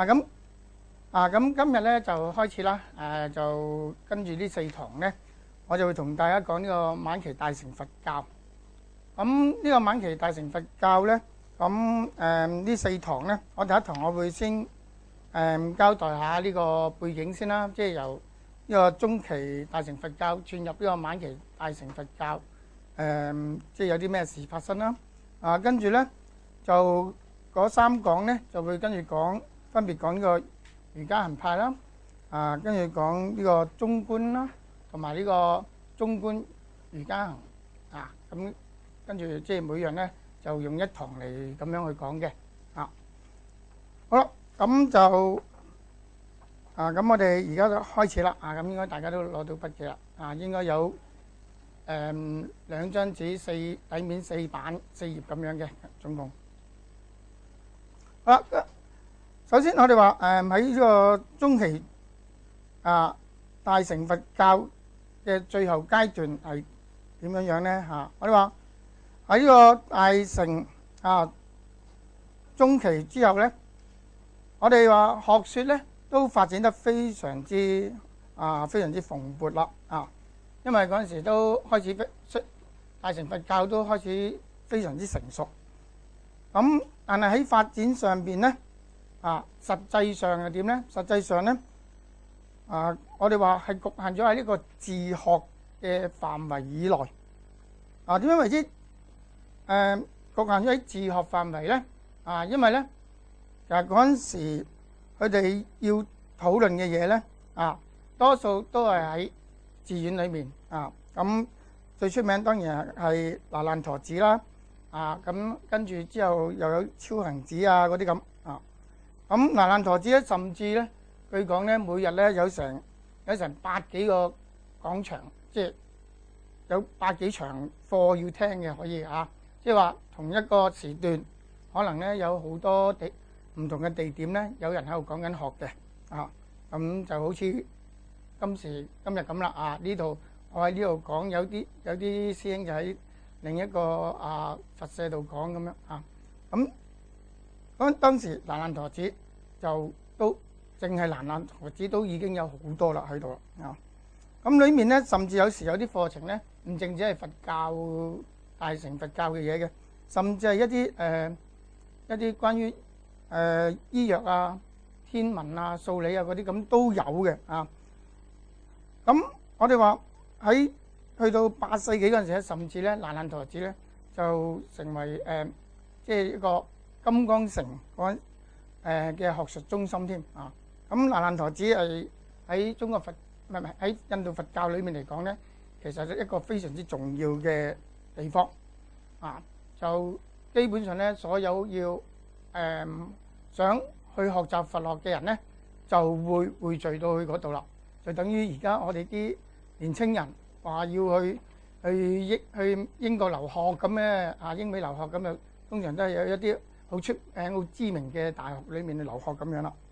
咁今日咧就開始啦。就跟住呢4堂咧，我就會同大家講呢個晚期大乘佛教。咁呢個晚期大乘佛教咧，呢4堂咧，我第一堂我會先交代下呢個背景先啦，即係由呢個中期大乘佛教轉入呢個晚期大乘佛教，即係有啲咩事發生啦。跟住咧就嗰3講咧就會跟住分別講呢個瑜伽行派啦，跟住講呢個中觀啦，同埋呢個中觀瑜伽行咁跟住即係每樣咧就用1堂嚟咁樣去講嘅。好啦，咁就咁我哋而家就開始啦。咁應該大家都攞到筆記啦。應該有2張紙底面4頁咁樣嘅總共。好啦，首先我哋話喺呢個中期大乘佛教嘅最後階段係點樣咧？我哋話喺呢個大乘中期之後咧，我哋話學説咧都發展得非常之蓬勃啦。因為嗰陣時都開始大乘佛教都開始非常之成熟。咁但係喺發展上邊咧，實際上係點咧？實際上咧，我哋話係局限咗喺呢個自學嘅範圍以內。點樣為之局限咗喺自學範圍咧？因為咧就係嗰陣時佢哋要討論嘅嘢咧，多數都係喺寺院裏面。咁最出名當然係那爛陀寺啦。咁跟住之後又有超行寺嗰啲咁。咁那爛陀寺咧，甚至咧據講咧，每日咧有成百幾個講場，即係有百幾場課要聽嘅，可以即係話同一個時段，可能咧有好多唔同嘅地點咧，有人喺度講緊學嘅。咁就好似今日咁啦。呢度我喺呢度講，有啲師兄就喺另一個佛舍度講咁樣。咁當時那爛陀寺就都淨係那爛陀寺都已經有好多啦喺度啦。咁裏面咧，甚至有時有啲課程咧，唔淨止係佛教大乘佛教嘅嘢嘅，甚至係一啲關於醫藥天文數理嗰啲咁都有嘅。咁我哋話喺去到8世紀嗰陣時咧，甚至咧那爛陀寺咧就成為即係一個金剛城嘅學術中心添。咁那爛陀寺係喺中國喺印度佛教裏面嚟講咧，其實係一個非常之重要嘅地方。就基本上咧，所有要想去學習佛學嘅人咧，就會匯聚到去嗰度啦。就等於而家我哋啲年青人話要去英國留學咁咧，英美留學咁就通常都係有一啲好出名、好知名嘅大學裏面去留學咁樣啦。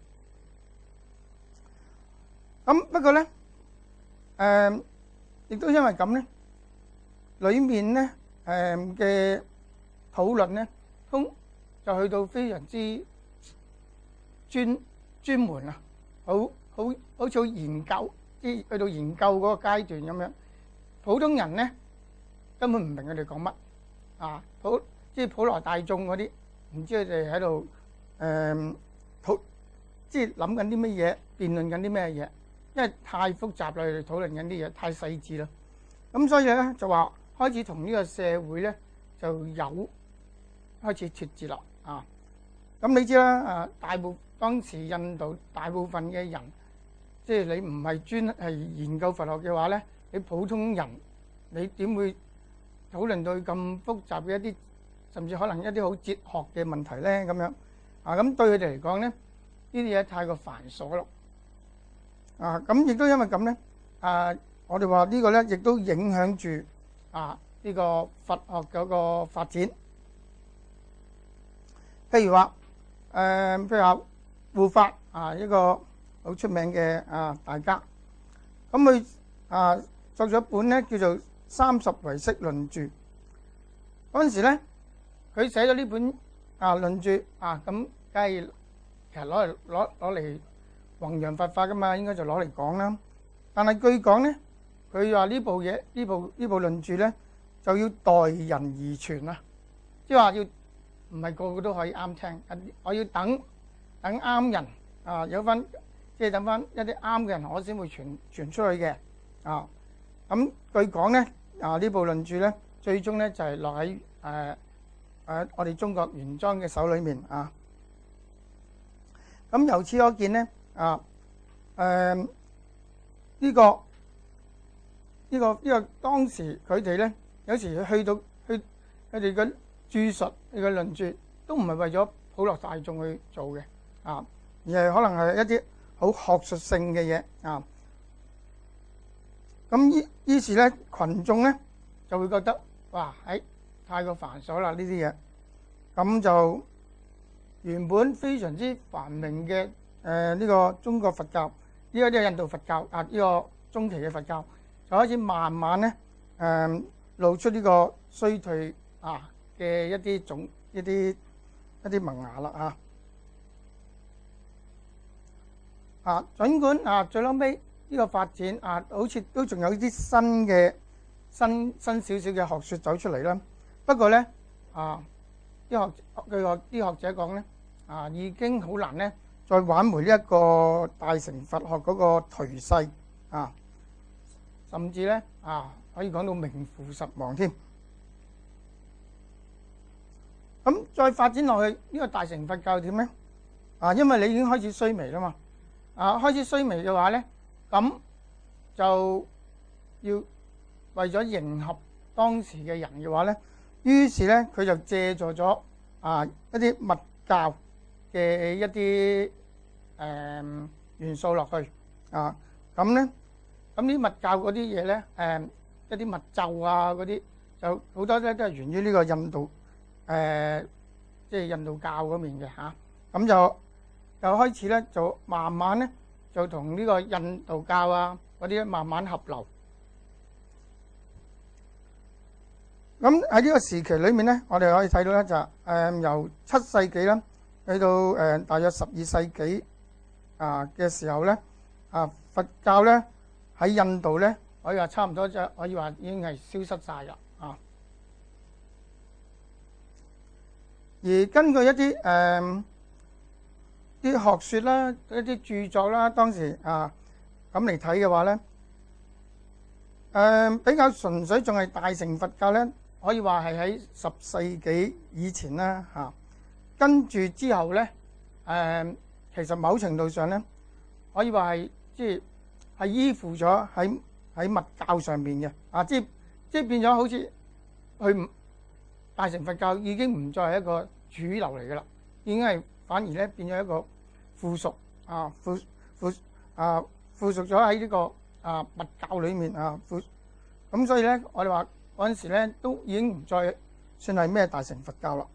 咁不過咧，亦都因為咁咧，裏面咧嘅討論咧，就去到非常之專門好似研究，去到研究嗰個階段咁樣。普通人咧根本唔明佢哋講乜。即係普羅大眾嗰啲，唔知佢哋喺度即係諗緊啲乜嘢，辯論緊啲咩嘢，因為太複雜啦，佢哋討論緊啲嘢太細緻啦。咁所以咧就話開始同呢個社會咧就有開始脫節啦。咁你知啦，當時印度大部分嘅人，即係你唔係專係研究佛學嘅話咧，你普通人你點會討論到咁複雜嘅一啲，甚至可能一啲好哲學嘅問題咧咁樣。咁對佢哋嚟講咧，呢啲嘢太過繁瑣咯。咁亦都因為咁咧，我哋話呢個咧亦都影響住呢個佛學嗰個發展。譬如話護法一個好出名嘅大家，咁佢作咗一本咧叫做《30唯識論著》。嗰陣時咧，佢寫咗呢本論著咁梗係其實攞嚟弘揚佛法噶嘛，應該就攞嚟講啦。但係據講咧，佢話呢部論著咧就要代人而傳啊，即係話要唔係個個都可以啱聽，我要等啱人啊，有翻即係等翻一啲啱嘅人，我先會傳出去嘅啊。咁據講咧呢部論著咧，最終咧就係落喺我哋中國玄奘嘅手裏面啊。咁由此可見咧呢個當時佢哋咧，有時去佢哋嘅著述、佢嘅論著都唔係為咗普羅大眾去做嘅啊，而係可能係一啲好學術性嘅嘢啊。咁於是咧，群眾咧就會覺得哇，太過繁瑣啦呢啲嘢，咁就原本非常之繁榮嘅呢個中國佛教，呢個印度佛教啊，呢個中期嘅佛教就開始慢慢咧露出呢個衰退嘅一啲萌芽啦儘管最後尾呢個發展好似都仲有啲新少少嘅學說走出嚟啦。不過咧據啲學者講咧已經好難咧再挽回呢一個大乘佛學嗰個頹勢甚至咧可以講到名副實亡添。咁再發展落去呢個大乘佛教點咧因為你已經開始衰微啦嘛開始衰微嘅話咧，咁就要為咗迎合當時嘅人嘅話咧，於是咧佢就借助咗一啲密教嘅一啲元素落去咁咧，咁啲密教嗰啲嘢咧一啲密咒嗰啲就好多咧都係源於呢個印度即係印度教嗰面嘅咁就開始咧就慢慢咧就同呢個印度教嗰啲慢慢合流。咁喺呢個時期裏面咧，我哋可以睇到咧就由7世紀啦，去到大約12世紀嘅時候咧佛教咧喺印度咧可以話差唔多可以話已經係消失晒啦而根據一啲啲學說啦、一啲著作啦，當時咁嚟睇嘅話咧比較純粹仲係大乘佛教咧，可以話係喺10世紀以前啦跟住之後咧其實某程度上咧可以話係即係依附咗喺密教上面嘅即係變咗好似佢大乘佛教已經唔再係一個主流嚟噶啦，已經係反而咧變咗一個附屬附屬咗喺呢個密教裏面咁所以咧我哋話嗰陣時咧都已經唔再算係咩大乘佛教啦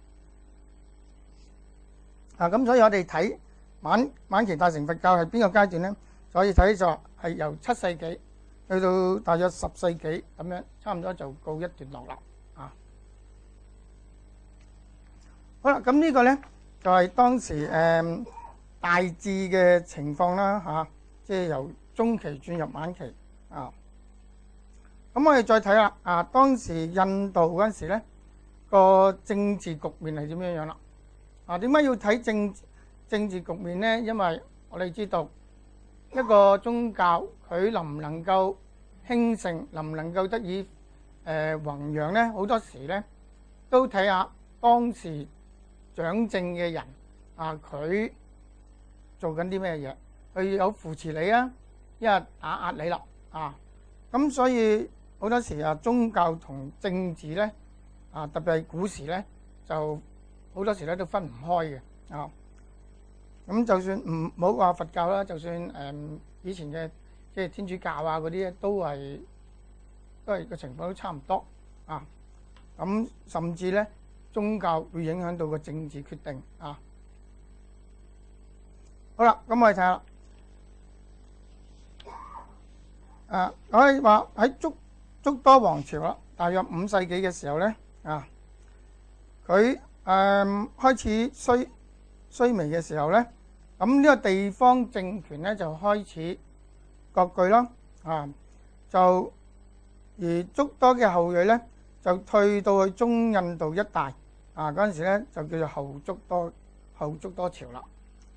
咁所以我哋睇晚期大乘佛教係邊個階段咧，就可以睇就係由7世紀去到大約10世紀咁樣，差唔多就告一段落啦好啦，咁呢個咧就係當時大致嘅情況啦即係由中期轉入晚期咁我哋再睇啦當時印度嗰陣時咧個政治局面係點樣樣啦點解要睇政治局面咧？因為我哋知道一個宗教佢能唔能夠興盛，能唔能夠得以弘揚咧，好多時咧都睇下當時掌政嘅人佢做緊啲咩嘢，佢有扶持你一係打壓你啦咁所以好多時宗教同政治咧特別係古時咧就好多時咧都分唔開嘅咁就算唔好話佛教啦，就算以前嘅即係天主教嗰啲咧都係個情況都差唔多咁甚至咧宗教會影響到個政治決定好啦，咁我哋睇下我可以話喺竺多王朝啦，大約5世紀嘅時候咧佢開始衰微嘅時候咧，咁呢個地方政權咧就開始割據啦，就而足多嘅後裔咧就退到去中印度一帶，嗰陣時咧就叫做後竺多朝啦。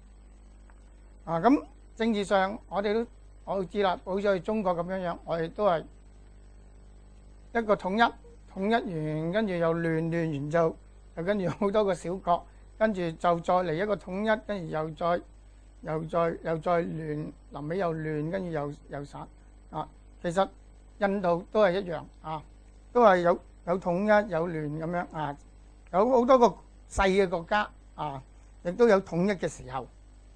咁政治上我都知啦，好似我哋中國咁樣，我哋都係一個統一完，跟住又亂完就跟住好多個小國，跟住就再嚟一個統一，跟住又再亂，臨尾又亂，跟住又散。其實印度都係一樣，都係有統一有亂咁樣，有好多個細嘅國家，亦都有統一嘅時候。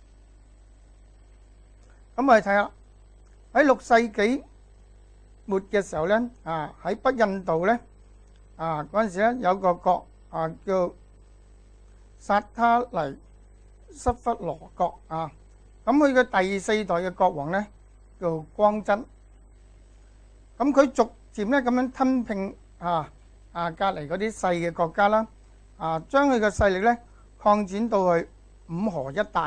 咁我哋睇下喺6世紀末嘅時候咧，喺北印度咧，嗰陣時咧有個國叫薩他黎濕忽羅國，咁佢嘅第4代嘅國王咧叫光真。咁佢逐漸咧咁樣吞併隔離嗰啲細嘅國家啦，將佢嘅勢力咧擴展到去五河一帶。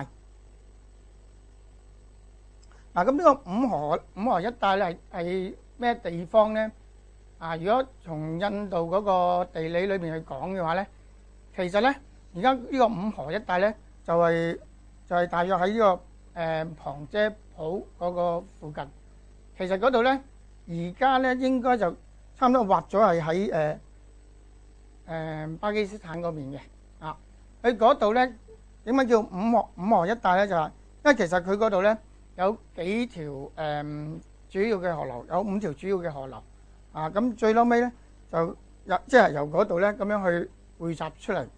咁呢個五河一帶咧係咩地方咧？如果從印度嗰個地理裏邊去講嘅話咧，其實咧而家呢個五河一帶咧就係大約喺呢個旁遮普嗰個附近。其實嗰度咧而家咧應該就差唔多劃咗係喺巴基斯坦嗰邊嘅。佢嗰度咧點解叫五河一帶咧？就係因為其實佢嗰度咧有幾條主要嘅河流，有5條主要嘅河流，咁最撈尾咧就即係由嗰度咧咁樣去匯集出嚟，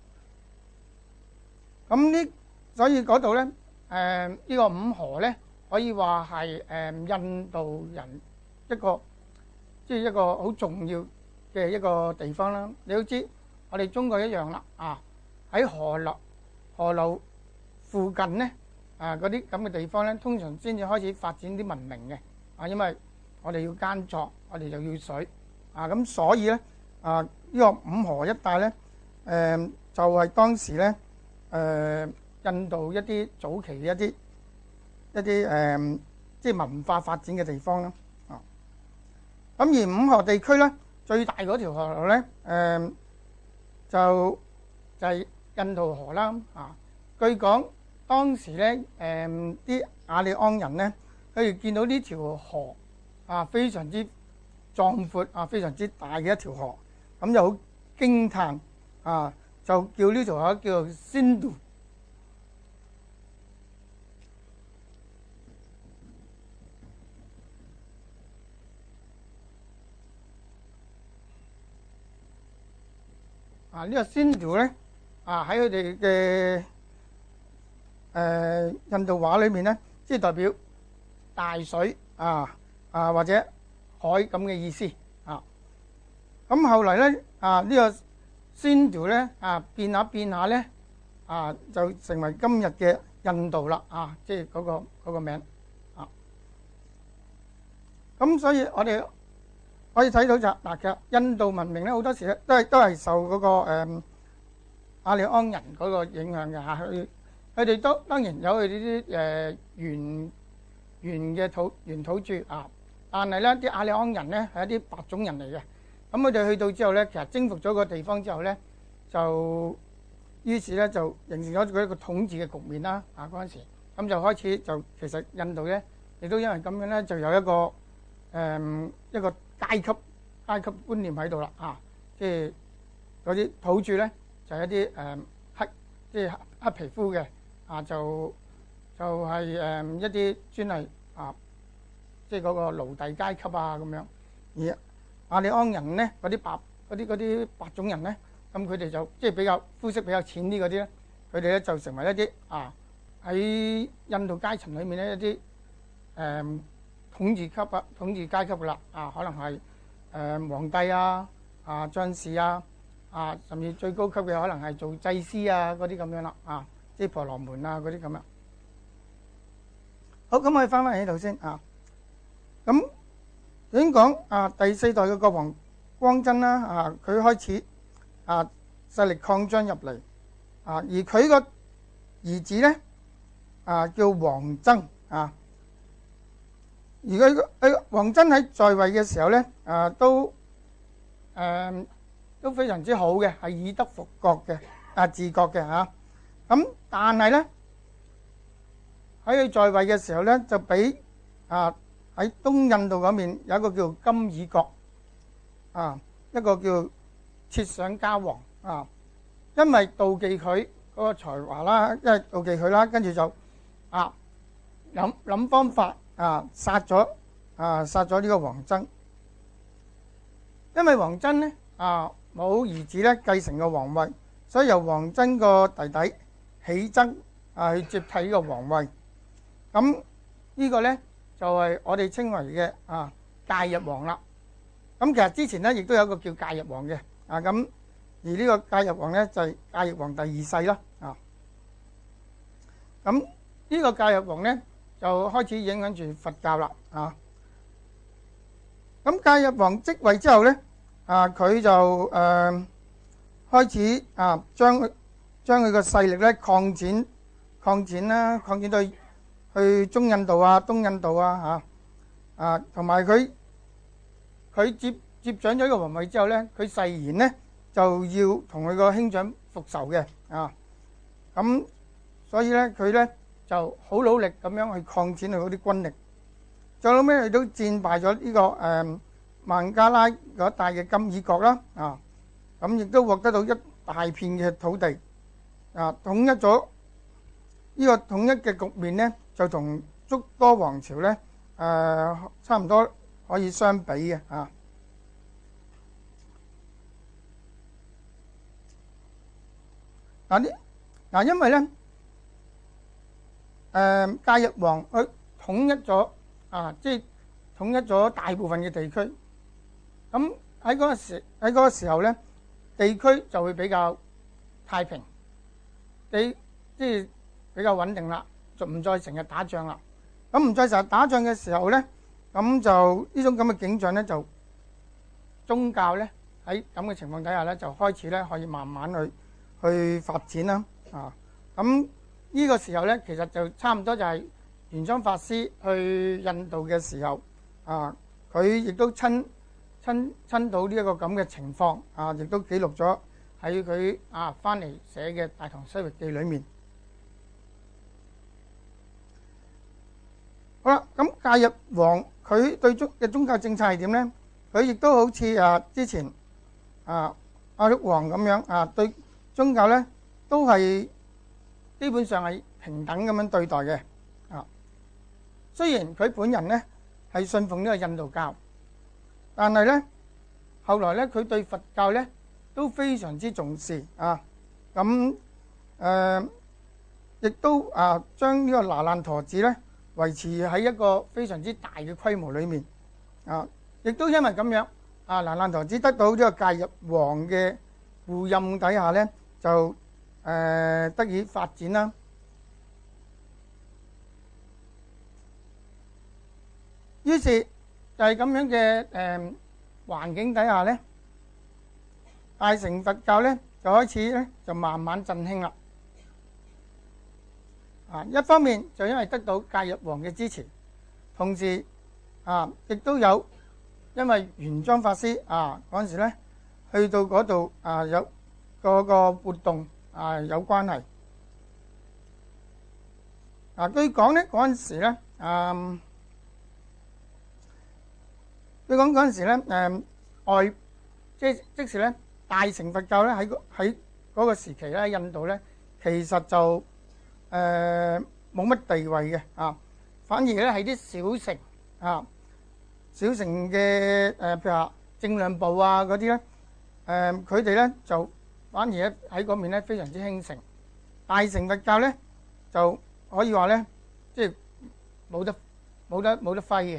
咁所以嗰度咧呢個五河咧可以話係印度人一個好重要嘅一個地方啦。你都知我哋中國一樣啦，喺河流附近咧。嗰啲咁嘅地方咧，通常先至開始發展啲文明嘅，因為我哋要耕作，我哋就要水，咁所以咧，呢個五河一帶咧，就係當時咧，印度一啲早期嘅一啲即係文化發展嘅地方啦，咁而五河地區咧，最大嗰條河流咧，就係印度河啦，據講。當時咧，啲雅利安人咧，佢哋見到呢條河非常之壯闊，非常之大嘅一條河，咁就好驚歎，就叫呢條河叫做仙度。呢個仙度咧，喺佢哋嘅印度話裏面咧，即係代表大水或者海咁嘅意思。咁後嚟咧呢個仙度咧變下咧就成為今日嘅印度啦，即係嗰個名。咁所以我哋可以睇到其實印度文明咧好多時咧都係受嗰個雅利安人嗰個影響嘅。佢哋都當然有佢哋啲原土著，但係咧啲雅利安人咧係一啲白種人嚟嘅。咁佢哋去到之後咧，其實征服咗個地方之後咧，於是咧就形成咗佢一個統治嘅局面啦。嗰陣時咁就開始其實印度咧亦都因為咁樣咧就有一個階級觀念喺度啦。即係嗰啲土著咧就係一啲黑皮膚嘅。就係一啲專係即係嗰個奴隸階級咁樣。而雅利安人咧嗰啲白種人咧，咁佢哋就即係比較膚色比較淺啲嗰啲咧，佢哋咧就成為一啲喺印度階層裏面咧一啲統治階級㗎啦。可能係皇帝將士甚至最高級嘅可能係做祭司嗰啲咁樣啦。即係婆羅門嗰啲咁樣。好，咁我哋翻返喺度先。咁點講第4代嘅國王光真啦，佢開始勢力擴張入嚟，而佢個兒子咧叫王曾啊。而佢王曾喺在位嘅時候咧都非常之好嘅，係以德服國嘅治國嘅嚇。咁但係咧喺佢在位嘅時候咧，就俾喺東印度嗰邊有一個叫金耳國一個叫設想家王因為妒忌佢嗰個才華啦，因為妒忌佢啦，跟住就諗方法殺咗呢個王曾。因為王曾咧冇兒子咧繼承個皇位，所以由王曾個弟弟喜曾去接替呢個皇位。咁呢個咧就係我哋稱為嘅戒日王啦。咁其實之前咧亦都有一個叫戒日王嘅咁，而呢個戒日王咧就係戒日王第二世啦咁呢個戒日王咧就開始影響住佛教啦咁戒日王即位之後咧佢就開始將佢個勢力咧擴展啦，擴展到去中印度東印度同埋佢接掌咗呢個皇位之後咧，佢誓言咧就要同佢個兄長復仇嘅咁所以咧佢咧就好努力咁樣去擴展佢嗰啲軍力，最後尾佢都戰敗咗呢個孟加拉嗰帶嘅金耳國啦咁亦都獲得到一大片嘅土地統一咗呢個統一嘅局面咧，就同竺多王朝咧差唔多可以相比嘅因為咧戒日王佢統一咗即係統一咗大部分嘅地區，咁喺嗰個時候咧，地區就會比較太平，即係比較穩定啦，就唔再成日打仗啦。咁唔再成日打仗嘅時候咧，咁就呢種咁嘅景象咧，就宗教咧喺咁嘅情況底下咧，就開始咧可以慢慢去發展啦咁呢個時候咧，其實就差唔多就係玄奘法師去印度嘅時候佢亦都親到呢一個咁嘅情況亦都記錄咗喺佢翻嚟寫嘅《大唐西域記》裏面。好啦，咁戒日王佢對嘅宗教政策係點咧？佢亦都好似之前阿育王咁樣對宗教咧都係基本上係平等咁樣對待嘅雖然佢本人咧係信奉呢個印度教，但係咧後來咧佢對佛教咧都非常之重視咁亦都將呢個那爛陀寺咧維持喺一個非常之大嘅規模裏面亦都因為咁樣那爛陀寺得到呢個戒日王嘅護蔭底下咧就得以發展啦。於是就係咁樣嘅環境底下咧，大乘佛教咧就開始咧就慢慢振興啦。一方面就因為得到戒日王嘅支持，同時亦都有因為玄奘法師嗰陣時咧去到嗰度有個活動有關係。據講咧嗰陣時咧據講嗰陣時咧即使咧大乘佛教咧喺嗰個時期咧印度咧其實就冇乜地位嘅反而咧係啲小乘嘅譬如話正量部嗰啲咧佢哋咧就反而咧喺嗰面咧非常之興盛，大乘佛教咧就可以話咧即係冇得揮嘅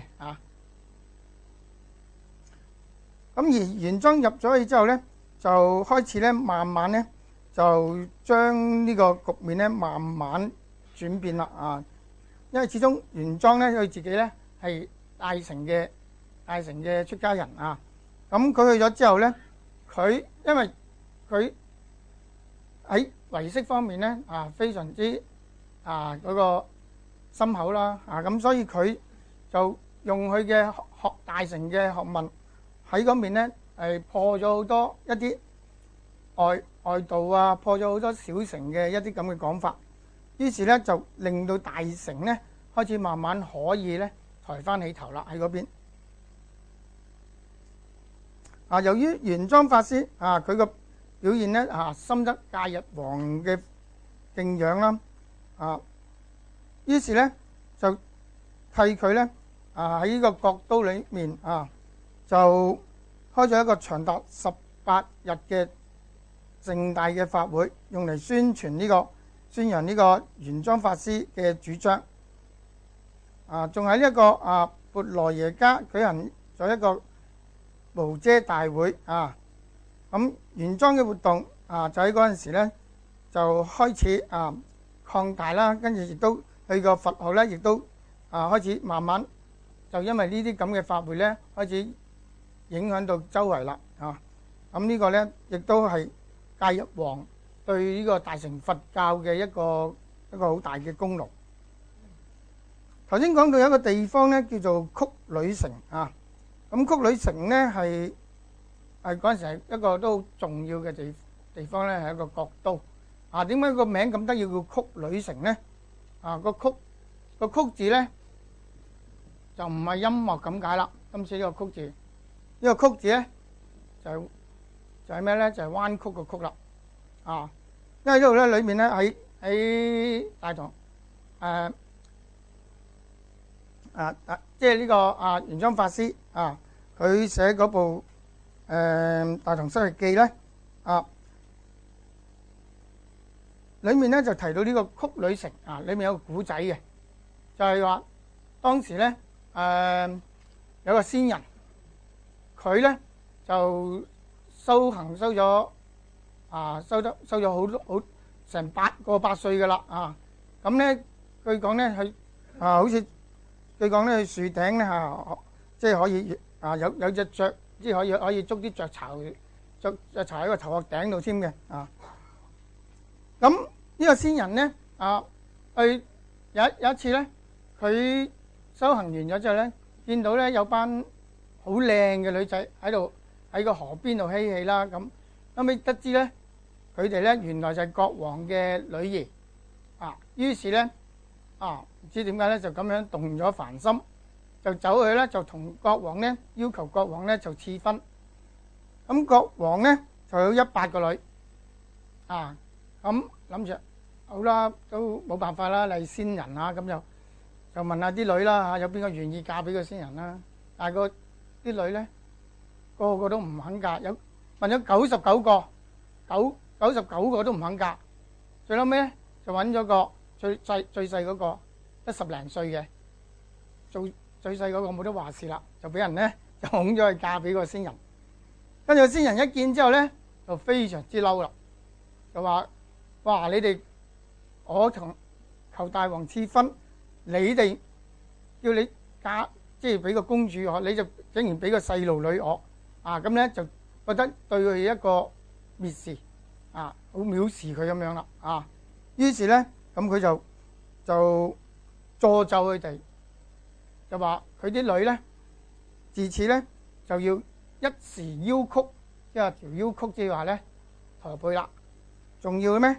咁而玄奘入咗去之後咧，就開始咧慢慢咧就將呢個局面咧慢慢轉變啦因為始終玄奘咧佢自己咧係大乘嘅出家人咁佢去咗之後咧，因為佢喺唯識方面咧非常之嗰個心口啦，咁所以佢就用佢嘅大乘嘅學問喺嗰面咧，係破咗好多一啲外道啊，破咗好多小乘嘅一啲咁嘅講法，於是咧就令到大乘咧開始慢慢可以咧抬翻起頭啦喺嗰邊。由於玄奘法師佢個表現咧深得戒日王嘅敬仰啦，於是咧就替佢咧喺呢個國都裏面就開咗一個長達18日嘅盛大嘅法會，用嚟宣揚呢個玄奘法師嘅主張。仲喺呢一個缽羅耶加舉行咗一個無遮大會咁玄奘嘅活動就喺嗰陣時咧就開始擴大啦，跟住亦都佢個佛學咧亦都開始慢慢就因為呢啲咁嘅法會咧開始影響到周圍啦咁呢個咧亦都係戒日王對呢個大乘佛教嘅一個好大嘅功勞。頭先講到有一個地方咧叫做曲女城咁曲女城咧係嗰陣時係一個都好重要嘅地方咧，係一個國都點解個名咁得意叫曲女城咧？個曲字咧就唔係音樂咁解啦。今次呢個曲字，呢個曲字咧就係咩咧？就係彎曲個曲啦因為呢度咧裏面咧喺大堂即係呢個玄奘法師佢寫嗰部大唐西域記咧裏面咧就提到呢個曲女城裏面有個古仔嘅，就係話當時咧有個仙人，佢咧就修行修咗修咗好成8歲噶啦咁咧據講咧佢好似據講咧，樹頂咧即係可以有隻雀，即係可以捉啲雀巢喺個頭殼頂度添嘅咁呢個仙人咧佢有一次咧，佢修行完咗之後咧，見到咧有班好靚嘅女仔喺個河邊度嬉戲啦。咁後尾得知咧，佢哋咧原來就係國王嘅女兒於是咧唔知點解咧就咁樣動咗凡心，就走去咧就同國王咧要求國王咧就賜婚。咁國王咧就有100個女咁諗住好啦，都冇辦法啦，你係仙人咁就問下啲女啦有邊個願意嫁俾個仙人啦？但係啲女咧個個都唔肯嫁，問咗99個，99個都唔肯嫁。最後尾咧就揾咗個最細嗰個得10零歲嘅，最細嗰個冇得話事啦，就俾人咧就拱咗去嫁俾個仙人。跟住個仙人一見之後咧就非常之嬲啦，就話：哇！你哋我求大王賜婚，你哋叫你嫁，即係俾個公主我，你就竟然俾個細路女我咁咧就覺得對佢一個蔑視好藐視佢咁樣啦於是咧咁佢就詛咒佢哋，就話佢啲女咧自此咧就要一時腰曲，即係條腰曲，即係話咧駝背啦，仲要咩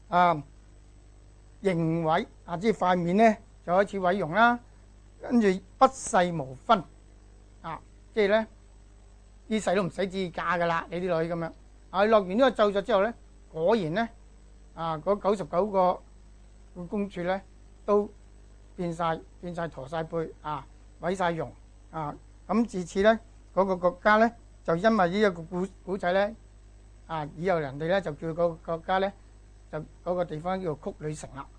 形毀即係塊面咧就開始毀容啦，跟住不世無分即係咧呢世都唔使自嫁噶啦，你啲女咁樣落完呢個咒詛之後咧，果然咧嗰99個公主咧都變晒駝晒背毀晒容咁自此咧嗰個國家咧就因為呢一個古仔咧以後人哋咧就叫個國家咧就嗰個地方叫做曲女城啦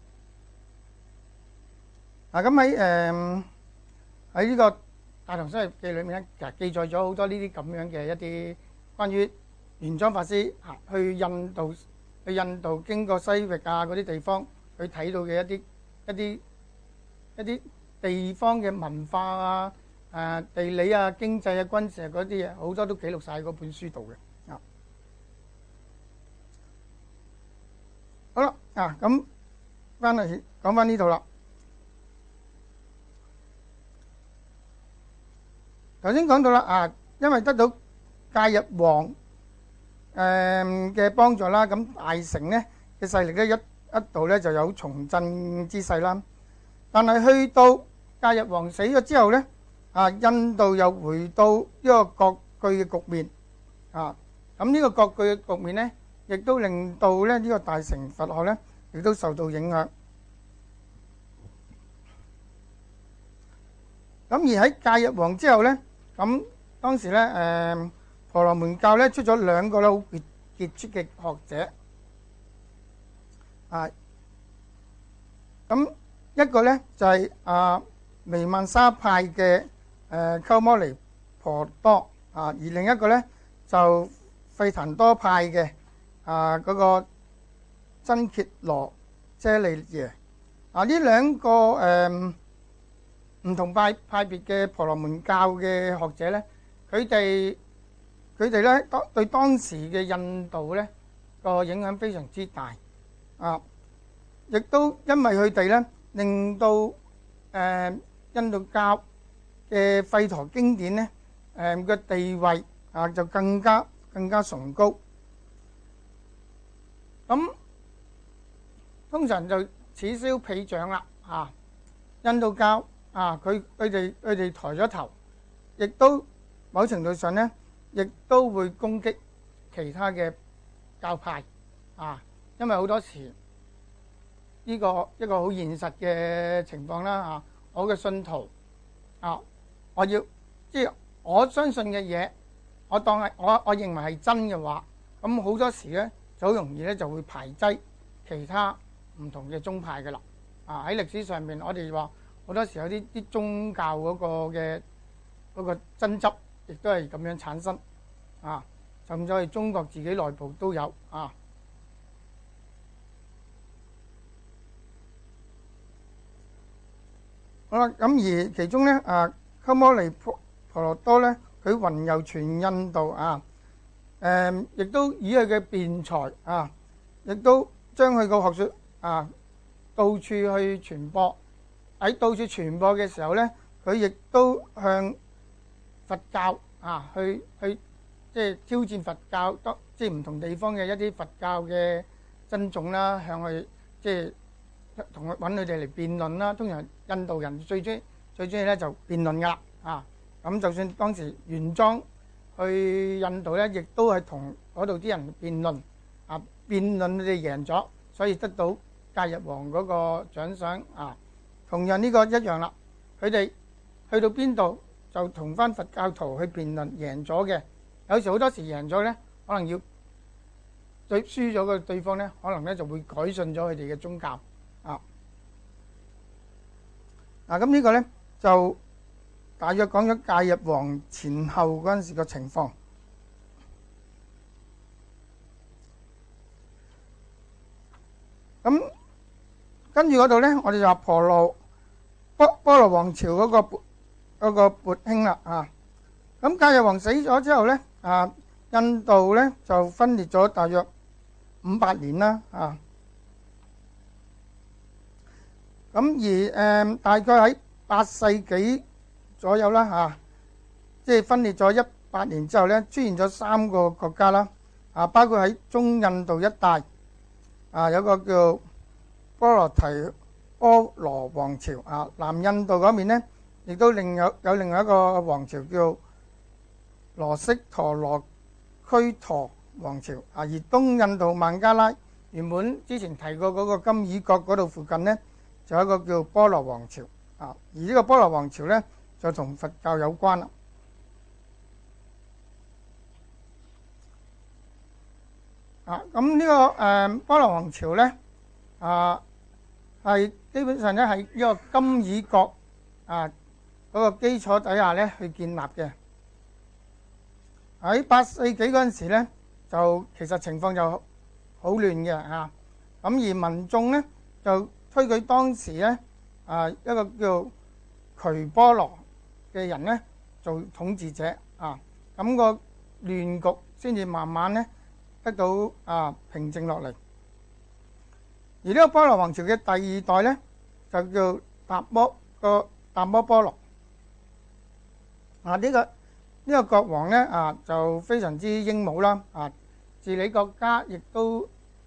咁喺呢個大唐西域記裏面咧，其實記載咗好多呢啲咁樣嘅一啲關於玄奘法師去印度經過西域嗰啲地方，佢睇到嘅一啲地方嘅文化地理經濟軍事嗰啲嘢，好多都記錄晒喺嗰本書度嘅好啦咁翻嚟講翻呢度啦。頭先講到啦，因為得到介入王嘅幫助啦，咁大城咧嘅勢力咧一度咧就有重振之勢啦。但係去到介入王死咗之後咧，印度又回到呢個割據嘅局面。咁呢個割據嘅局面咧，亦都令到咧呢個大乘佛學咧，亦都受到影響。咁而喺介入王之後咧，咁當時咧婆羅門教咧出咗兩個咧好傑出嘅學者。咁一個咧就係彌曼沙派嘅鳩摩尼婆多，而另一個咧就費檀多派嘅嗰個真羯羅遮利耶。呢兩個唔同派別嘅婆羅門教嘅學者咧，佢哋咧對當時嘅印度咧個影響非常之大。亦都因為佢哋咧令到印度教嘅吠陀經典咧嘅地位就更加崇高。咁通常就此消彼長啦。印度教佢哋抬咗頭，亦都某程度上咧，亦都會攻擊其他嘅教派。因為好多時呢個一個好現實嘅情況啦。我嘅信徒我要即係我相信嘅嘢，我當係我認為係真嘅話，咁好多時咧就好容易咧就會排擠其他唔同嘅宗派㗎啦。喺歷史上面，我哋話好多時有啲宗教嗰個嘅嗰個爭執，亦都係咁樣產生。甚至係中國自己內部都有。好啦，咁而其中咧鳩摩尼婆羅多咧，佢雲遊全印度亦都以佢嘅辯才亦都將佢個學説到處去傳播。喺到處傳播嘅時候咧，佢亦都向佛教去即係挑戰佛教，即係唔同地方嘅一啲佛教嘅僧眾啦，向佢即係同佢揾佢哋嚟辯論啦。通常印度人最中意咧就辯論㗎啦。咁就算當時原裝去印度咧，亦都係同嗰度啲人辯論。辯論佢哋贏咗，所以得到介入王嗰個獎賞。同樣呢個一樣啦，佢哋去到邊度就同翻佛教徒去辯論，贏咗嘅有時好多時贏咗咧，可能要對輸咗嘅對方咧，可能咧就會改信咗佢哋嘅宗教。咁呢個咧就大約講咗介入王前後嗰陣時個情況。咁跟住嗰度咧，我哋就話婆羅王朝嗰個勃興啦。咁介入王死咗之後咧，印度咧就分裂咗大約500年啦。咁而大概喺8世紀左右啦，即係分裂咗100年之後咧，出現咗3個國家啦。包括喺中印度一帶有個叫波羅提波羅王朝。南印度嗰邊咧，亦都有另外一個王朝叫羅悉陀羅區陀王朝。而東印度孟加拉原本之前提過嗰個金耳國嗰度附近咧，就有一個叫波羅王朝。而呢個波羅王朝咧就同佛教有關啦。咁呢個波羅王朝咧係基本上咧係呢個金耳國嗰個基礎底下咧去建立嘅。喺8世紀嗰陣時咧，就其實情況就好亂嘅。咁而民眾咧就推舉當時咧一個叫渠波羅嘅人咧做統治者。咁個亂局先至慢慢咧得到平靜落嚟。 而呢個波羅王朝嘅第二代咧，就叫達摩波羅。呢個國王咧就非常之英武啦，治理國家亦都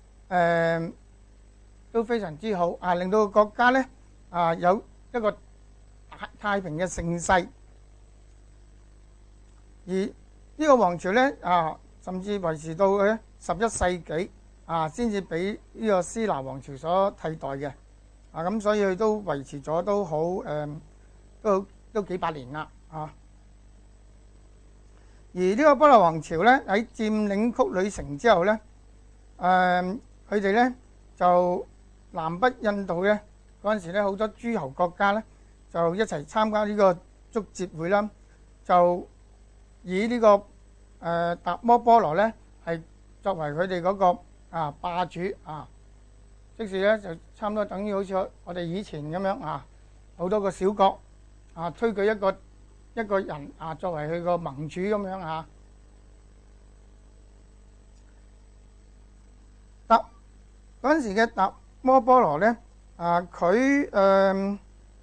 非常之好，令到個國家咧有一個太平嘅盛世。而呢個王朝咧甚至維持到11世紀先至俾呢個斯拿王朝所替代嘅。咁所以佢都維持咗都好都幾百年啦。而呢個波羅王朝咧喺佔領曲女城之後咧，佢哋咧就南北印度咧嗰陣時咧，好多諸侯國家咧就一齊參加呢個祝捷會啦，就以呢個達摩波羅咧係作為佢哋嗰個霸主即是咧就差唔多等於好似我哋以前咁樣好多個小國推舉一個人作為佢個盟主咁樣嗰陣時嘅達摩波羅咧佢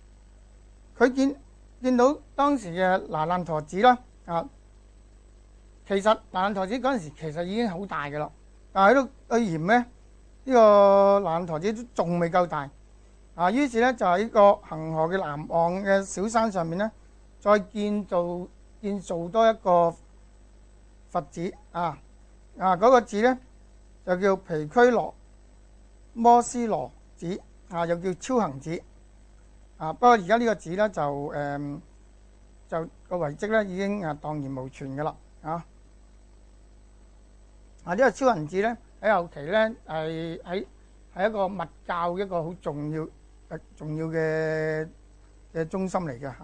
見到當時嘅那爛陀寺啦其實那爛陀寺嗰陣時其實已經好大嘅啦，但係佢嫌咧呢個那爛陀寺都仲未夠大於是咧就喺個恒河嘅南岸嘅小山上面咧，再建造多一個佛寺嗰個寺咧就叫毗拘羅摩斯羅寺又叫超行寺不過而家呢個寺咧就個遺跡咧已經蕩然無存嘅啦呢個超行寺咧喺後期咧係一個密教一個好重要嘅中心嚟嘅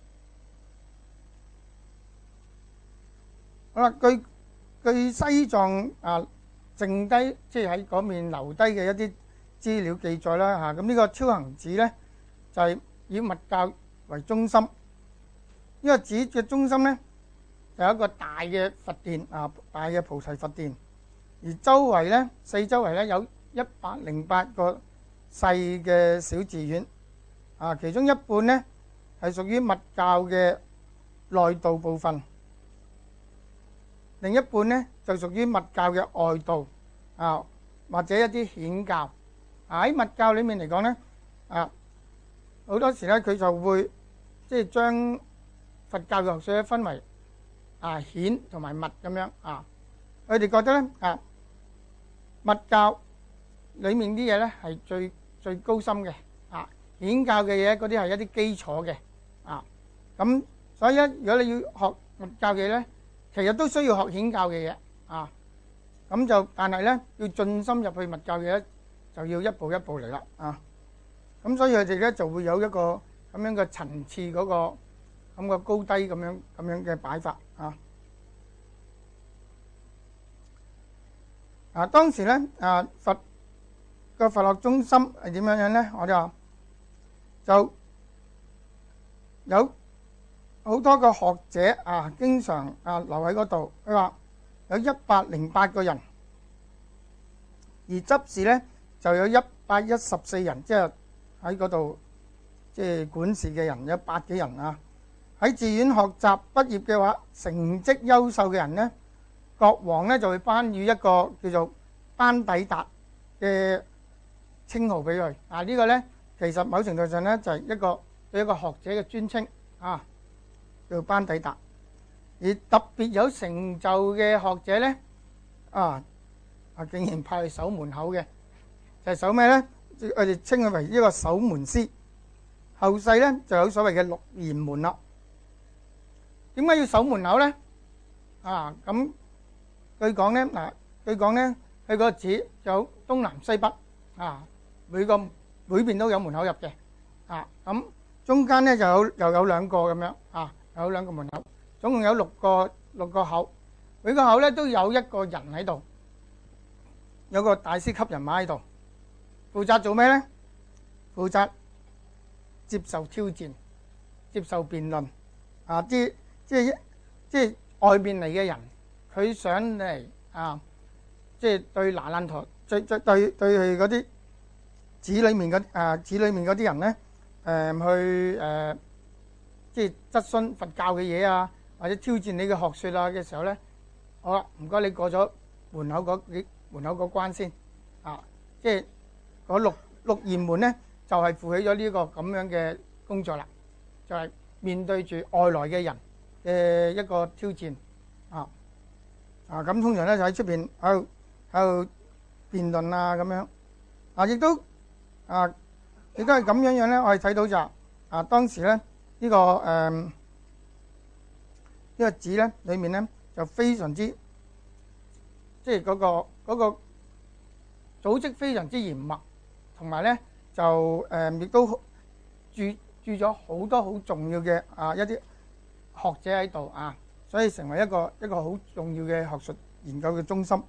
好啦，據西藏剩低即係喺嗰面留低嘅一啲資料記載啦咁呢個超行寺咧就係以密教為中心。呢個寺嘅中心咧就有一個大嘅佛殿大嘅菩提佛殿，而四周圍咧有108個細嘅小寺院其中一半咧係屬於密教嘅內道部分，另一半咧就屬於密教嘅外道或者一啲顯教喺密教裏面嚟講咧好多時咧佢就會即係將佛教嘅學説分為顯同埋密咁樣佢哋覺得咧密教裡面啲嘢咧係最高深嘅顯教嘅嘢嗰啲係一啲基礎嘅咁所以咧如果你要學密教嘅嘢咧，其實都需要學顯教嘅嘢咁就但係咧要進深入去密教嘅嘢就要一步一步嚟啦咁所以佢哋咧就會有一個咁樣嘅層次嗰個咁個高低咁樣嘅擺法當時咧佛學中心係點樣咧？我哋話就有好多個學者經常留喺嗰度。佢話有108個人，而執事咧就有114人，即係喺嗰度即係管事嘅人有100幾人喺寺院學習畢業嘅話，成績優秀嘅人咧，國王咧就會頒予一個叫做班底達嘅稱號俾佢呢個咧其實某程度上咧就係對一個學者嘅尊稱叫班底達。而特別有成就嘅學者咧竟然派去守門口嘅，就係守咩咧？我哋稱佢為一個守門師。後世咧就有所謂嘅六嚴門啦。點解要守門口咧？咁據講咧，佢個寺有東南西北每邊都有門口入嘅咁中間咧又有兩個咁樣有兩個門口，總共有六個口，每個口咧都有一個人喺度，有個大師級人馬喺度，負責做咩咧？負責接受挑戰、接受辯論即係外邊嚟嘅人，佢想嚟即係對那爛陀對佢嗰啲寺裏面嗰啲人咧，即係質詢佛教嘅嘢啊，或者挑戰你嘅學説啊嘅時候咧，好啦，唔該你過咗門口嗰關先啊，即係嗰六嚴門咧，就係負起咗呢個咁樣嘅工作啦，就係面對住外來嘅人嘅一個挑戰咁通常咧就喺出邊喺度辯論啊咁樣亦都係咁樣咧，我哋睇到就當時咧呢個寺咧裏面咧就非常之即係嗰個組織非常之嚴密，同埋咧就亦都住咗好多好重要嘅一啲學者喺度所以成為一個好重要嘅學術研究嘅中心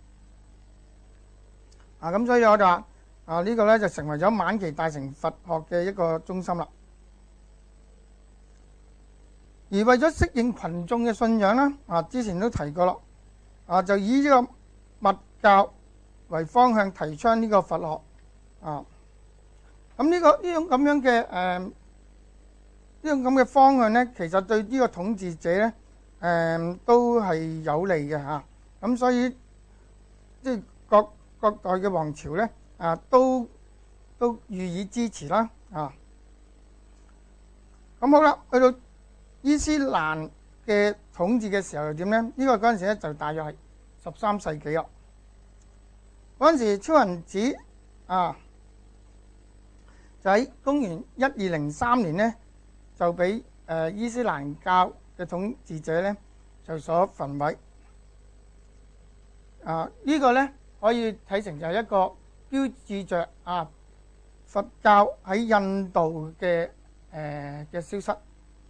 咁所以我就話呢個咧就成為咗晚期大乘佛學嘅一個中心啦。而為咗適應群眾嘅信仰啦，之前都提過咯，就以呢個密教為方向提倡呢個佛學咁呢種咁樣嘅呢種咁嘅方向咧，其實對呢個統治者咧都係有利嘅咁所以即係各代嘅王朝咧都予以支持啦咁好啦，去到伊斯蘭嘅統治嘅時候又點咧？呢個嗰陣時咧就大約係13世紀啦。嗰陣時超雲寺就喺公元1203年咧就俾伊斯蘭教嘅統治者咧就所焚毀呢個咧可以睇成就係一個標誌着佛教喺印度嘅消失。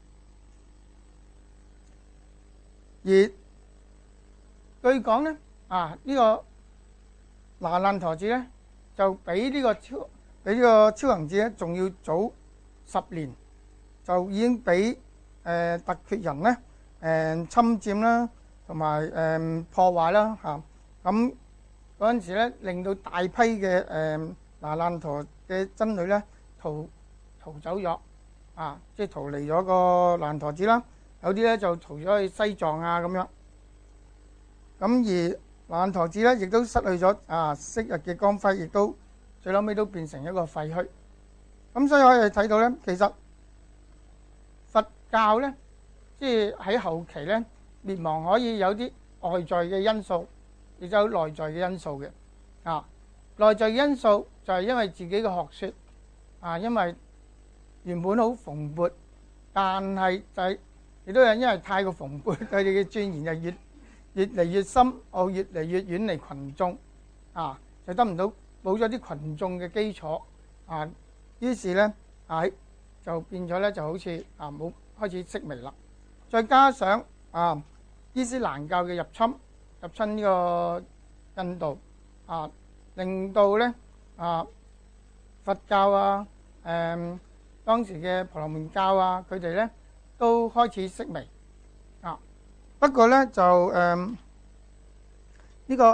而據講咧呢個那爛陀寺咧就比呢個超雲寺咧仲要早10年就已經俾突厥人咧侵佔啦，同埋破壞啦咁嗰陣時咧令到大批嘅那爛陀嘅僧侶咧逃走咗即係逃離咗個那爛陀寺啦。有啲咧就逃咗去西藏咁樣，咁而那爛陀寺咧亦都失去咗昔日嘅光輝，亦都最後尾都變成一個廢墟。咁所以我哋睇到咧，其實佛教咧，即係喺後期咧滅亡可以有啲外在嘅因素，亦都有內在嘅因素嘅內在嘅因素就係因為自己嘅學説因為原本好蓬勃，但係就係亦都係因為太過蓬勃，佢哋嘅鑽研就越嚟越深奧，越嚟越遠離群眾就得唔到冇咗啲群眾嘅基礎於是咧就變咗咧就好似冇開始式微啦。再加上伊斯蘭教嘅入侵呢個印度令到咧佛教當時嘅婆羅門教佢哋咧都開始式微不過咧就呢個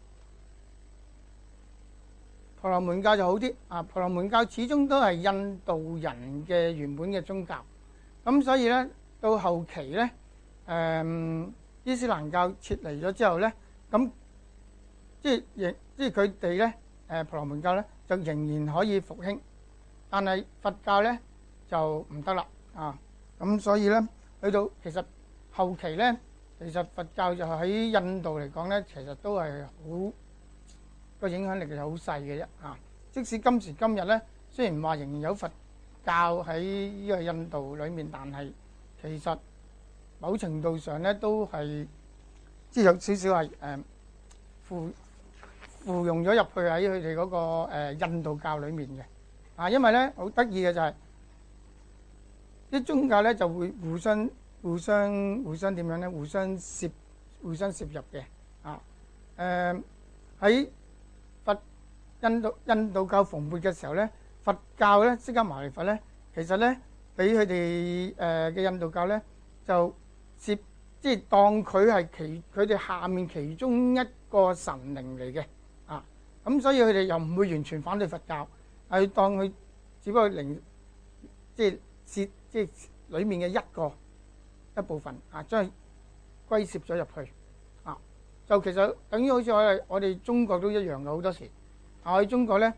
婆羅門教就好啲婆羅門教始終都係印度人嘅原本嘅宗教，咁所以咧到後期咧伊斯蘭教撤離咗之後咧，咁即係佢哋咧婆羅門教咧就仍然可以復興，但係佛教咧就唔得啦咁所以咧去到其實後期咧，其實佛教就喺印度嚟講咧，其實都係好個影響力就好細嘅啫即使今時今日咧，雖然話仍然有佛教喺呢個印度裏面，但係其實某程度上咧都係即係有少少係附庸咗入去喺佢哋嗰個印度教裏面嘅因為咧好得意嘅就係啲宗教咧就會互相點樣咧？互相攝入嘅喺印度教蓬勃嘅時候咧，佛教咧釋迦牟尼佛咧，其實咧俾佢哋嘅印度教咧就即係當佢係佢哋下面其中一個神靈嚟嘅咁所以佢哋又唔會完全反對佛教， 係當佢只不過即係裡面嘅一部分啊，將佢歸攝咗入去啊，就其實等於好似我哋中國都一樣嘅，好多時啊，我哋中國咧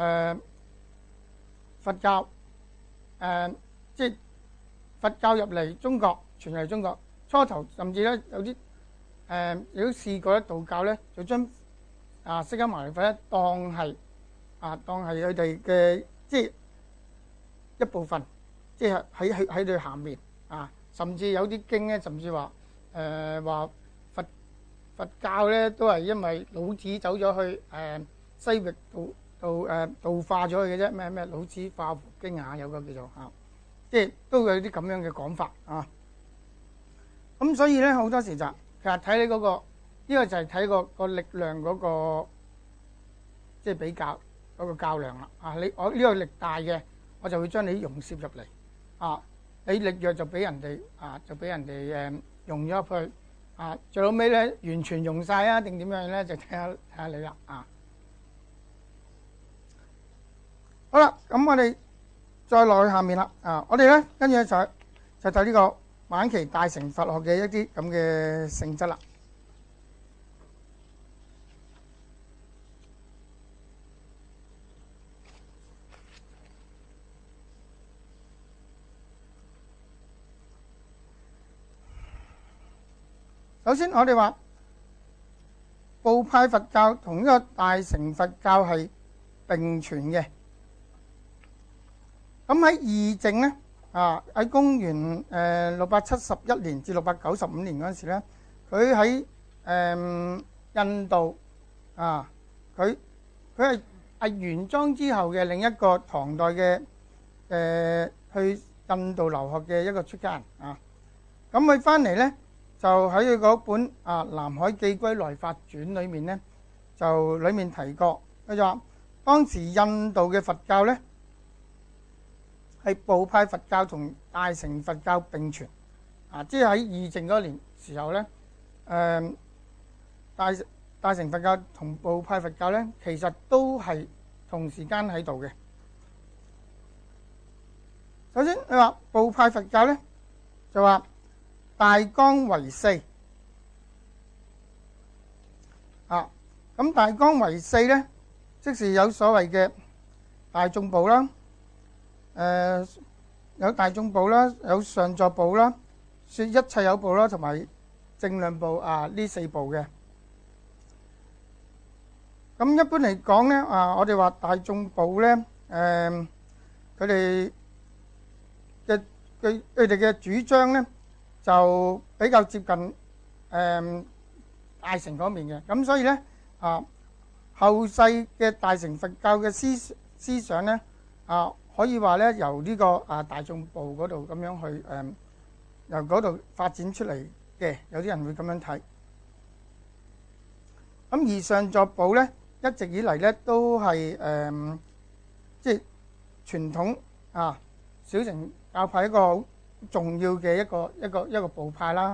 佛教即係佛教入嚟中國，傳入嚟中國初頭，甚至咧有啲亦都試過咧，道教咧就將釋迦牟尼佛咧當係佢哋嘅即係一部分，即係喺佢下面啊，甚至有啲經咧，甚至話話佛教咧都係因為老子走咗去西域度化咗佢嘅啫，咩老子化胡經啊，有個叫做即係都有啲咁樣嘅講法啊。咁所以咧好多時就其實睇你嗰個呢個就係睇個力量嗰個即係比較嗰個較量啦啊！我呢個力大嘅，我就會將你融攝入嚟啊！你力弱就俾人哋就俾人哋融咗入去啊！最後尾咧完全融晒啊，定點樣咧就睇下你啦啊！好啦，咁我哋再落去下面啦啊！我哋咧跟住就睇呢個晚期大乘佛學嘅一啲咁嘅性質啦。首先，我哋話部派佛教同呢個大乘佛教係並存嘅。咁喺義淨咧喺公元671年至695年嗰陣時咧，佢喺印度佢係玄奘之後嘅另一個唐代嘅去印度留學嘅一個出家人啊。咁佢翻嚟咧，就喺佢嗰本《南海寄歸來法傳》裏面咧，就裏面提過，佢就話當時印度嘅佛教咧係部派佛教同大乘佛教並存即係喺義淨嗰年時候咧，大乘佛教同部派佛教咧，其實都係同時間喺度嘅。首先你話部派佛教咧，就話大綱為四咁大綱為四咧，即是有所謂嘅大眾部啦，有大眾部啦，有上座部啦，說一切有部啦，同埋正量部呢四部嘅。咁一般嚟講咧，我哋話大眾部咧，佢哋嘅主張咧，就比較接近大乘嗰面嘅。咁所以咧後世嘅大乘佛教嘅思想咧可以話咧由呢個大眾部嗰度咁樣去由嗰度發展出嚟嘅，有啲人會咁樣睇。咁而上座部咧，一直以嚟咧都係即係傳統小乘教派一個好重要嘅一個部派啦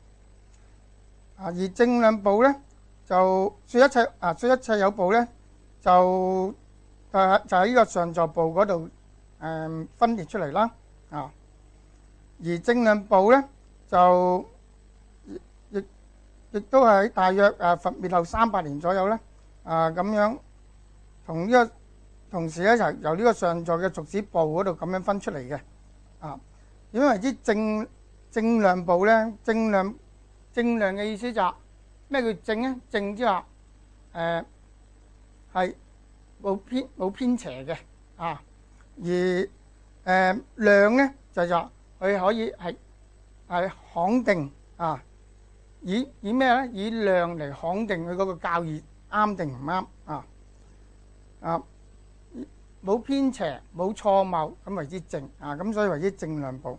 而正量部咧就說一切有部咧就喺呢個上座部嗰度分裂出嚟啦而正量部咧就亦都係喺大約佛滅後300年左右咧咁樣同時咧就由呢個上座嘅續子部嗰度咁樣分出嚟嘅點為之正量部咧？正量嘅意思就係咩叫正咧？正之話係冇偏邪嘅而量咧就話佢可以係肯定以咩咧？以量嚟肯定佢嗰個教義啱定唔啱冇偏邪冇錯謬咁為之正咁所以為之正量部。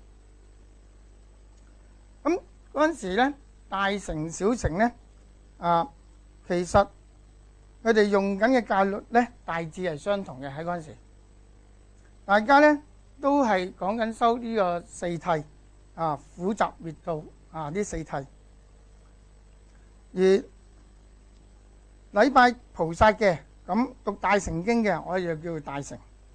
咁嗰陣時咧，大乘小乘咧其實佢哋用緊嘅戒律咧大致係相同嘅。喺嗰陣時大家咧都係講緊修呢個四諦苦集滅道呢四諦而禮拜菩薩嘅咁讀大乘經嘅，我哋就叫做大乘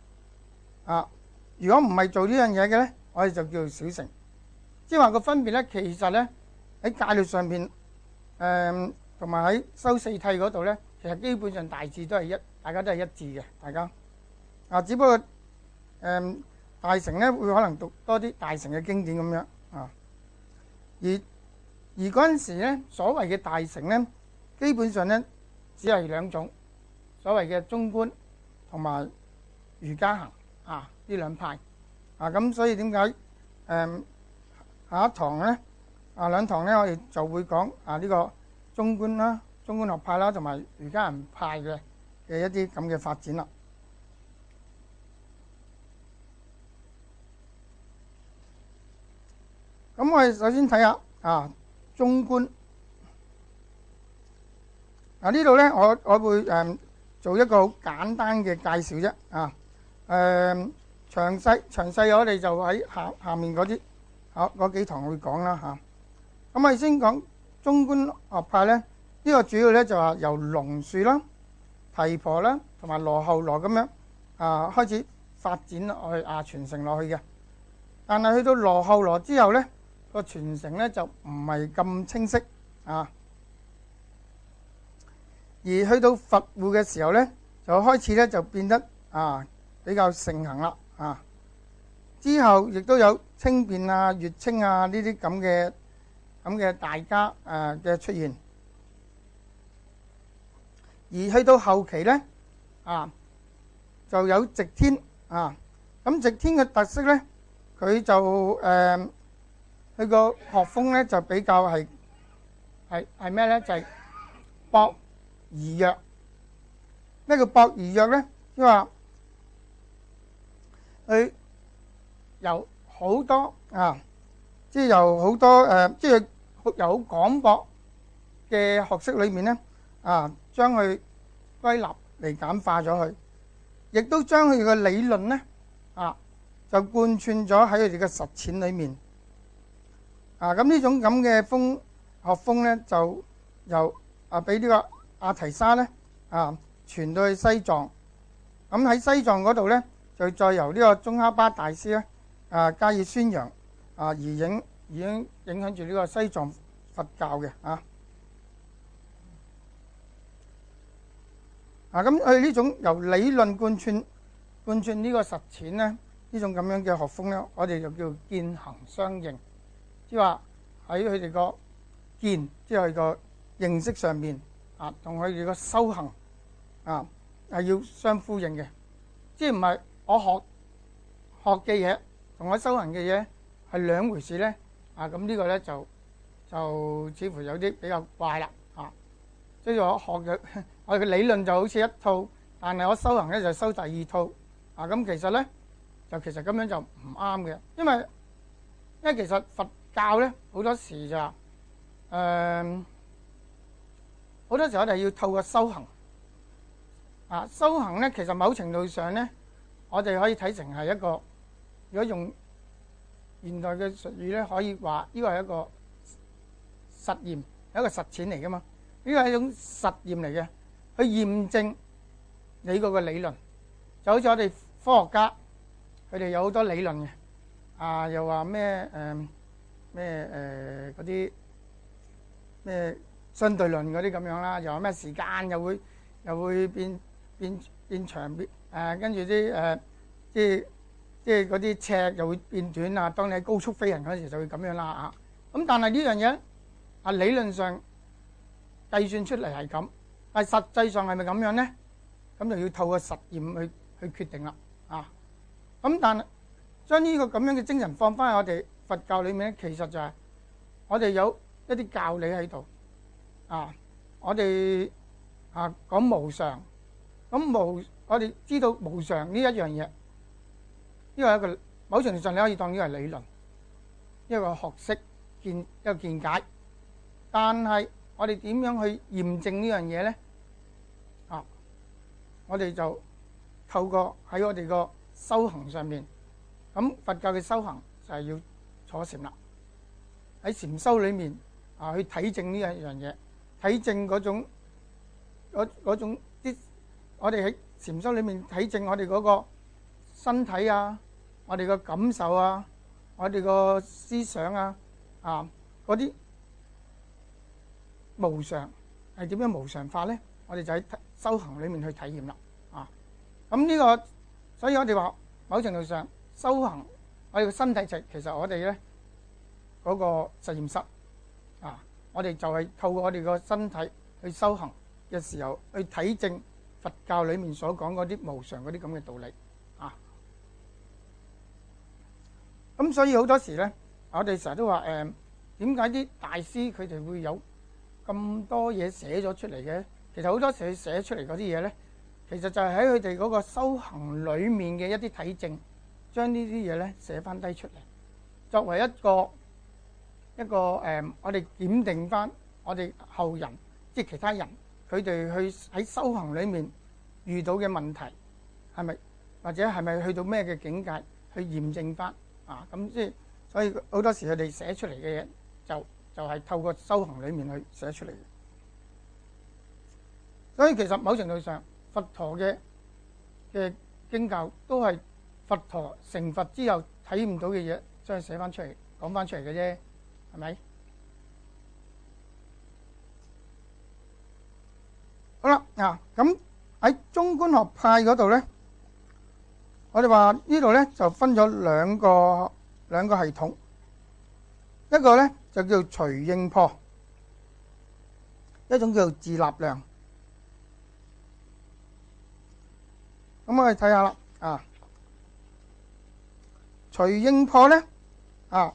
啊。如果唔係做呢樣嘢嘅咧，我哋就叫做小乘。即係話個分別咧，其實咧喺戒律上邊，同埋喺修四諦嗰度咧，其實基本上大致都係大家都係一致嘅，大家啊，只不過大乘咧會可能讀多啲大乘嘅經典咁樣啊。而嗰陣時咧，所謂嘅大乘咧，基本上咧只係兩種，所謂嘅中觀同埋瑜伽行啊，呢兩派啊。咁所以點解下一堂咧兩堂咧，我哋就會講呢個中觀啦、中觀學派啦，同埋瑜伽行派嘅一啲咁嘅發展啦。咁我哋首先睇下中觀呢度咧，我會做一個好簡單嘅介紹啫啊。詳細我哋就喺下面嗰幾堂會講啦嚇。咁我哋先講中觀學派咧，呢個主要咧就話由龍樹啦、提婆啦同埋羅睺羅咁樣開始發展落去傳承落去嘅。但係去到羅睺羅之後咧，個傳承咧就唔係咁清晰啊。而去到佛護嘅時候咧，就開始咧就變得比較盛行啦啊。之後亦都有清辯月稱呢啲咁嘅大家嘅出現。而去到後期咧就有寂天啊。咁寂天嘅特色咧，佢就佢個學風咧就比較係咩咧？就係博而約。咩叫博而約咧？即係話佢由好多即係由好多即係由好廣博嘅學識裏面咧將佢歸納嚟簡化咗佢，亦都將佢嘅理論咧就貫穿咗喺佢哋嘅實踐裏面。咁呢種咁嘅學風咧，就由俾呢個阿提沙咧傳到去西藏。咁喺西藏嗰度咧，就再由呢個宗喀巴大師咧加以宣揚而已經影響住呢個西藏佛教嘅咁佢呢種由理論貫穿呢個實踐咧，呢種咁樣嘅學風咧，我哋就叫見行相應。即係話喺佢哋個見，即係佢個認識上面同佢哋個修行係要相呼應嘅。即係唔係我學嘅嘢同我修行嘅嘢係兩回事咧？咁呢個咧就似乎有啲比較怪啦即係我學嘅我嘅理論就好似一套，但係我修行咧就修第二套咁其實咧其實咁樣就唔啱嘅，因為其實佛教咧好多時就好多時我哋要透過修行修行咧，其實某程度上咧，我哋可以睇成係一個，如果用現代嘅術語咧，可以話呢個係一個實驗，係一個實踐嚟噶嘛。呢個係一種實驗嚟嘅，去驗證你嗰個理論，就好似我哋科學家，佢哋有好多理論嘅又話咩嗰啲咩相對論嗰啲咁樣啦，又話咩時間又會變長跟住啲即係嗰啲尺又會變短當你喺高速飛行嗰時就會咁樣啦咁但係呢樣嘢理論上計算出嚟係咁，但係實際上係咪咁樣咧？咁就要透過實驗去決定啦咁但係將呢個咁樣嘅精神放翻喺我哋佛教裏面咧，其實就係我哋有一啲教理喺度我哋講無常，咁我哋知道無常呢一樣嘢，呢個係一個某程度上你可以當呢個係理論，一個學識一個見解，但係我哋點樣去驗證呢樣嘢咧？我哋就透過喺我哋個修行上面，咁佛教嘅修行就係要坐禪啦，喺禪修裏面去體證呢一樣嘢，體證嗰種啲我哋喺禪修裏面體證我哋嗰個身體啊，我哋個感受啊，我哋個思想啊，嗰啲無常係點樣無常化咧？我哋就喺修行裏面去體驗啦。咁呢個，所以我哋話某程度上修行，我哋個身體就其實我哋咧嗰個實驗室我哋就係透過我哋個身體去修行嘅時候，去體證佛教裏面所講嗰啲無常嗰啲咁嘅道理咁所以好多時咧，我哋成日都話點解啲大師佢哋會有咁多嘢寫咗出嚟嘅？其實好多時佢寫出嚟嗰啲嘢咧，其實就係喺佢哋嗰個修行裏面嘅一啲體證，將呢啲嘢咧寫翻低出嚟，作為一個我哋檢定翻我哋後人，即係其他人，佢哋去喺修行裏面遇到嘅問題係咪，或者係咪去到咩嘅境界去驗證翻咁即係，所以好多時佢哋寫出嚟嘅嘢就係透過修行裏面去寫出嚟嘅。所以其實某程度上，佛陀嘅經教都係佛陀成佛之後睇唔到嘅嘢，將佢寫翻出嚟講翻出嚟嘅啫，係咪？好啦，咁喺中觀學派嗰度咧，我哋話呢度咧就分咗兩個系統，一個咧就叫隨應破，一種叫自立量。咁我哋睇下啦，隨應破咧，呢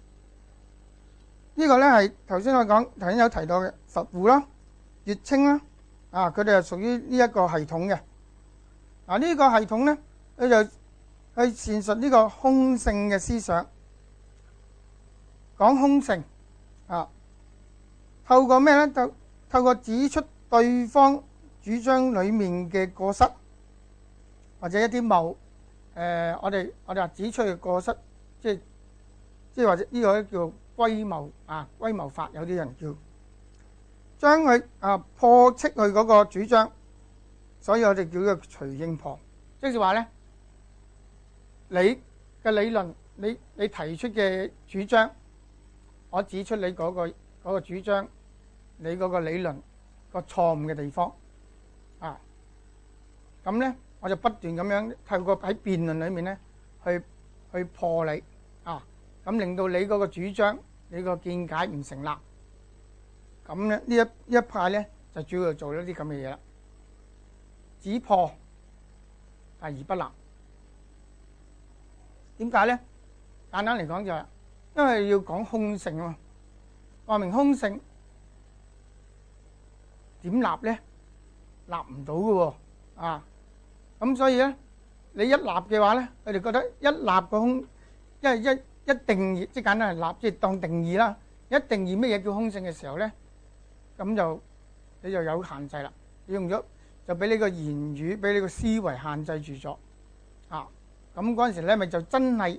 個咧係頭先我講，頭先有提到嘅實護啦、月稱啦，佢哋係屬於呢一個系統嘅。呢個系統咧，佢就去闡述呢個空性嘅思想，講空性，透過咩咧？透過指出對方主張裡面嘅過失，或者一啲謬，我哋話指出嘅過失，即係或者呢個叫歸謬歸謬法，有啲人叫將佢破斥佢嗰個主張，所以我哋叫佢隨應破，即係話咧，你嘅理論，你提出嘅主張，我指出你嗰個主張，你嗰個理論個錯誤嘅地方咁咧。我就不斷咁樣透過喺辯論裏面咧，去破你咁令到你嗰個主張、你個見解唔成立。咁咧呢一派咧就主要做一啲咁嘅嘢啦，只破而不立。點解咧？簡單嚟講就係因為要講空性啊嘛，話明空性點立咧？立唔到嘅喎咁所以咧，你一立嘅話咧，佢哋覺得一立個空，因為一定義，即係簡單係立，即係當定義啦。一定義乜嘢叫空性嘅時候咧，咁就你就有限制啦。你用咗就俾你個言語，俾你個思維限制住咗咁嗰陣時咧，咪就真係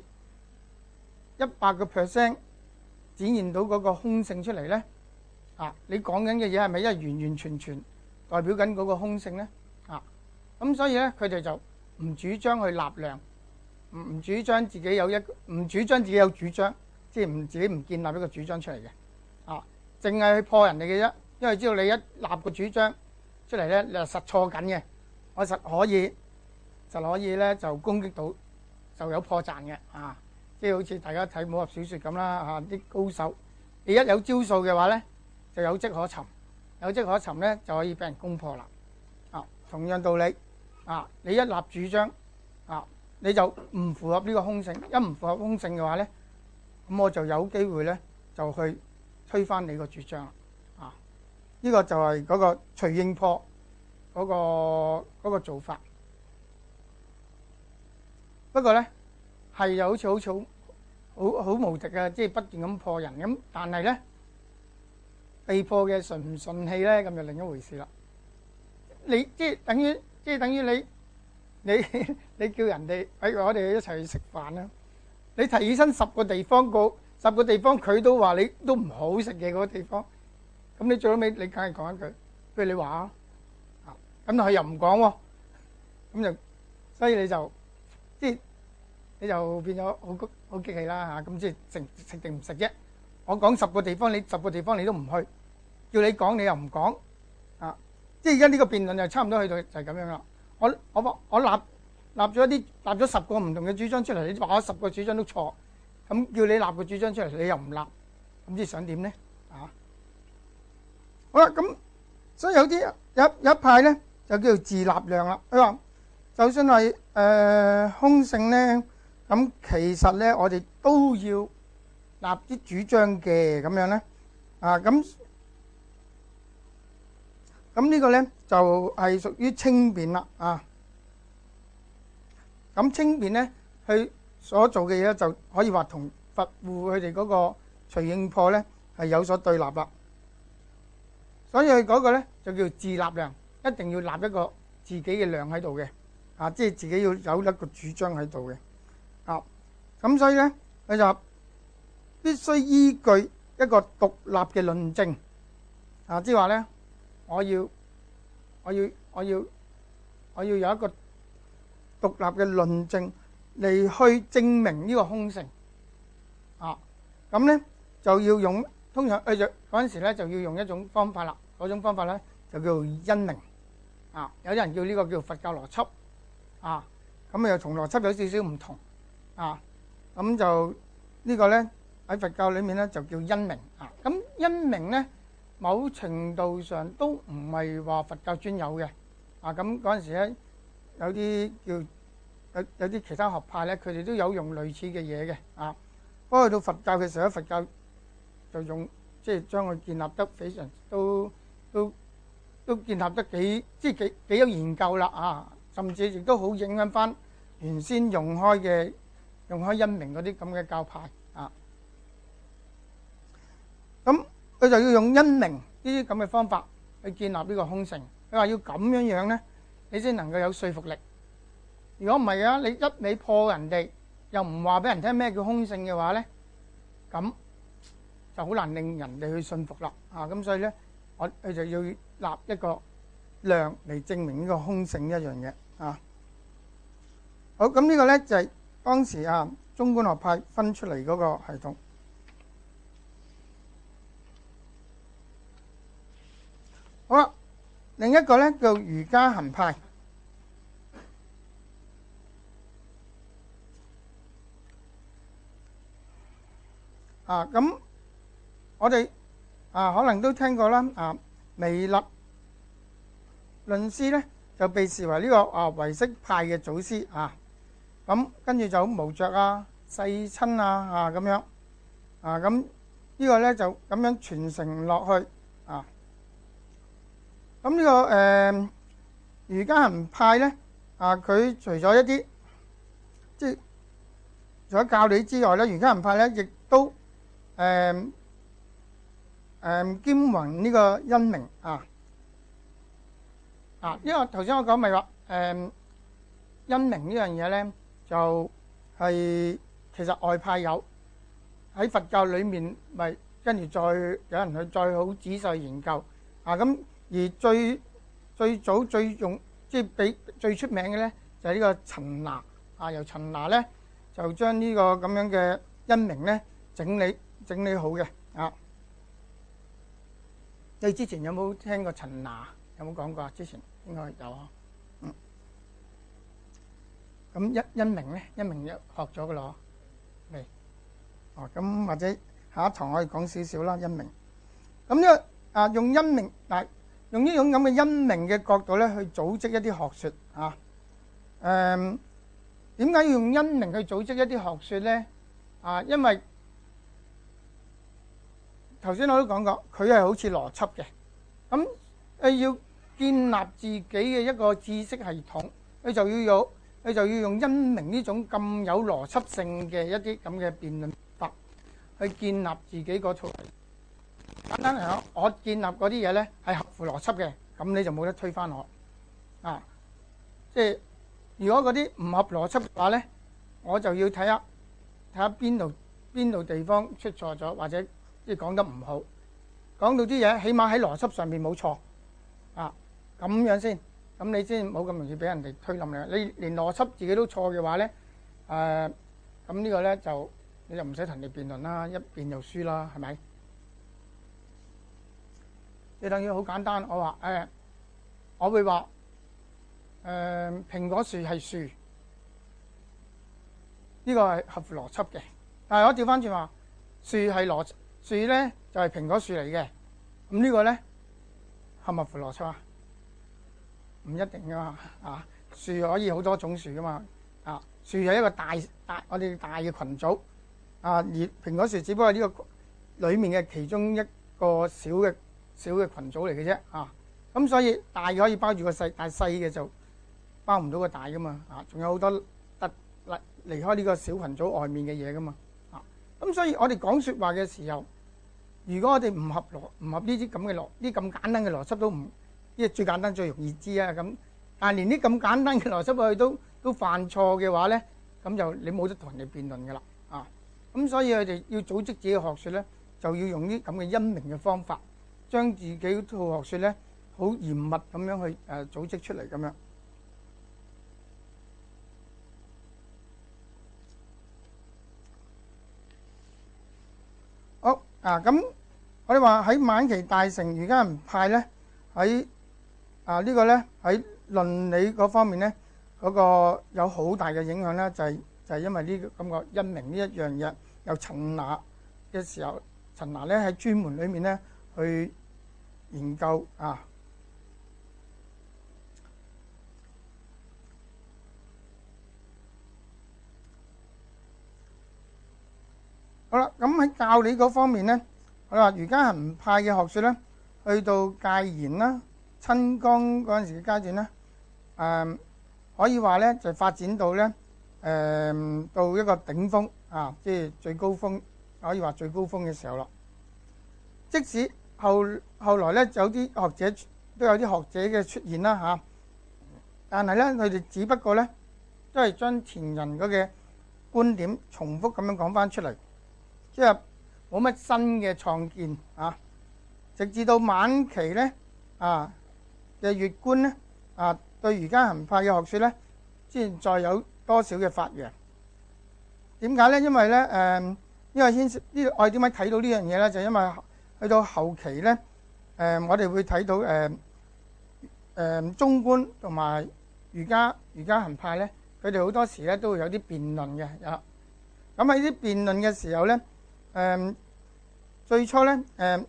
100%展現到嗰個空性出嚟咧你講緊嘅嘢係咪完完全全代表緊嗰個空性咧？咁所以咧，佢哋就唔主張去立量，唔主張自己有主張，即係自己唔建立一個主張出嚟嘅淨係去破人哋嘅啫。因為知道你一立個主張出嚟咧，你係實錯緊嘅，我實可以咧就攻擊到，就有破綻嘅即係好似大家睇武俠小説咁啦啲高手，你一有招數嘅話咧，就有跡可尋，有跡可尋咧就可以俾人攻破啦同樣道理。你一立主張你就唔符合呢個空性，一唔符合空性嘅話咧，咁我就有機會咧就去推翻你個主張啦。呢個就係嗰個隨應破嗰個做法。不過咧係又好似好無敵啊，即係不斷咁破人咁，但係咧被破嘅順唔順氣咧，咁就另一回事啦。你即係等於你叫人哋我哋一齊去食飯啦，你提起身10個地方佢都話你都唔好食嘅嗰個地方，咁你最後尾你梗係講一句，不如你話咁佢又唔講喎，咁就所以你就即係你就變咗好激氣啦嚇。咁即係食定唔食啫？我講10個地方，你10個地方你都唔去，叫你講你又唔講啊！即係而家呢個辯論就差唔多去到就係咁樣啦。我立咗10個唔同嘅主張出嚟，你話我10個主張都錯，咁叫你立個主張出嚟，你又唔立，咁即係想點咧？啊！好啦，咁所以有一派咧就叫做自立量啦。佢話就算係空性咧，咁其實咧我哋都要立啲主張嘅咁樣咧。啊，咁呢個咧就係屬於稱辯啦。啊，咁稱辯咧，佢所做嘅嘢就可以話同佛護佢哋嗰個隨應破咧係有所對立啦。所以佢嗰個咧就叫自立量，一定要立一個自己嘅量喺度嘅，啊，即係自己要有一個主張喺度嘅，啊，咁所以咧佢就必須依據一個獨立嘅論證，啊，即係話咧，我要有一個獨立嘅論證嚟去證明呢個空性，啊，咁咧就要用。通常嗰陣時咧就要用一種方法啦，嗰種方法咧就叫做因明，啊，有啲人叫呢個叫佛教邏輯，啊，咁又同邏輯有少少唔同，啊，咁就呢個咧喺佛教裏面咧就叫因明，啊，咁因明咧某程度上都唔係話佛教專有嘅，啊，咁嗰陣時咧有啲有啲其他學派咧，佢哋都有用類似嘅嘢嘅，啊，不過去到佛教嘅時候，佛教就用即係將佢建立得非常都建立得幾有研究啦，啊，甚至亦都好影響翻原先用開因明嗰啲咁嘅教派，啊，咁佢就要用因明呢啲咁嘅方法去建立呢個空性。佢話要咁樣咧，你先能夠有說服力。如果唔係啊，你一味破人哋，又唔話俾人聽咩叫空性嘅話咧，咁就好難令人哋去信服啦，啊，咁所以咧，佢就要立一個量嚟證明呢個空性一樣嘢，啊，好，咁呢個咧就係當時中觀學派分出嚟嗰個系統。好啦，另一個咧叫瑜伽行派，啊，咁我哋可能都聽過啦，彌勒論師咧就被視為呢個唯識派嘅祖師，咁跟住就無著世親咁樣，咁呢個咧就咁樣傳承落去，咁呢個瑜伽行派咧，佢除咗一啲即係除咗教理之外咧，瑜伽行派咧亦都兼弘呢個因明，因為頭先我講咪話因明呢樣嘢咧，就係其實外派有，喺佛教裏面咪跟住再有人去再好仔細研究，咁而最早最用即係比最出名嘅咧就係呢個陳那，由陳那咧就將呢個咁樣嘅因明咧整理好嘅，你之前有冇聽過陳那？有冇講過？之前應該有啊。咁因明咧，因明學咗嘅咯，未？咁或者下一堂可以講少少啦。因明咁呢個用因明用呢種咁嘅因明嘅角度咧去組織一啲學説點解要用因明去組織一啲學説咧？因為頭先我都講過，佢係好似邏輯嘅，咁要建立自己嘅一個知識系統，佢就要用因明呢種咁有邏輯性嘅一啲咁嘅辯論法去建立自己嗰套。簡單嚟講，我建立嗰啲嘢咧係合乎邏輯嘅，咁你就冇得推翻我。即係如果嗰啲唔合邏輯嘅話咧，我就要睇下邊度地方出錯咗，或者即係講得唔好，講到啲嘢起碼喺邏輯上面冇錯，咁樣先，咁你先冇咁容易俾人哋推冧你。你連邏輯自己都錯嘅話咧， 咁呢個咧就你就唔使同人哋辯論啦，一辯就輸啦，係咪？你等於好簡單，我話我會話蘋果樹係樹，呢個係合乎邏輯嘅。但係我調翻轉話，樹咧就係蘋果樹嚟嘅，咁呢個咧合唔合乎邏輯啊？唔一定噶嘛，樹可以好多種樹噶嘛，樹係一個我哋大嘅群組，而蘋果樹只不過係呢個裡面嘅其中一個小嘅群組嚟嘅啫，咁所以大嘅可以包住個細，但係細嘅就包唔到個大噶嘛，仲有好多離開呢個小群組外面嘅嘢噶嘛，咁所以我哋講説話嘅時候，如果我哋唔合呢啲咁嘅呢咁簡單嘅邏輯都唔，呢最簡單最容易知啊，咁但係連啲咁簡單嘅邏輯我哋都犯錯嘅話咧，咁就你冇得同人哋辯論噶啦，咁所以佢哋要組織自己嘅學説咧，就要用啲咁嘅因明嘅方法，將自己套學説咧好嚴密咁樣去組織出嚟咁樣。好咁我哋話喺晚期大成瑜伽人派咧，喺呢個咧喺倫理嗰方面咧，嗰個有好大嘅影響咧，就係因為呢個咁個因明呢一樣嘢，由陳那嘅時候，陳那咧喺專門裏面咧去研究好啦，咁喺教理嗰方面咧，我哋話瑜伽行派嘅學説咧，去到戒賢啦、親江嗰陣時嘅階段咧，可以話咧就發展到咧到一個頂峰即係最高峰，可以話最高峰嘅時候啦。即使後來咧有啲學者都有啲學者嘅出現啦但係咧佢哋只不過咧都係將前人嗰嘅觀點重複咁樣講翻出嚟。即係冇乜新嘅創建直至到晚期咧嘅月觀咧對瑜伽行派嘅學説咧，先再有多少嘅發揚。點解咧？因為咧因為牽涉呢，我哋點解睇到呢樣嘢咧？就因為去到後期咧我哋會睇到中觀同埋瑜伽行派咧，佢哋好多時咧都會有啲辯論嘅。咁喺啲辯論嘅時候咧，最初咧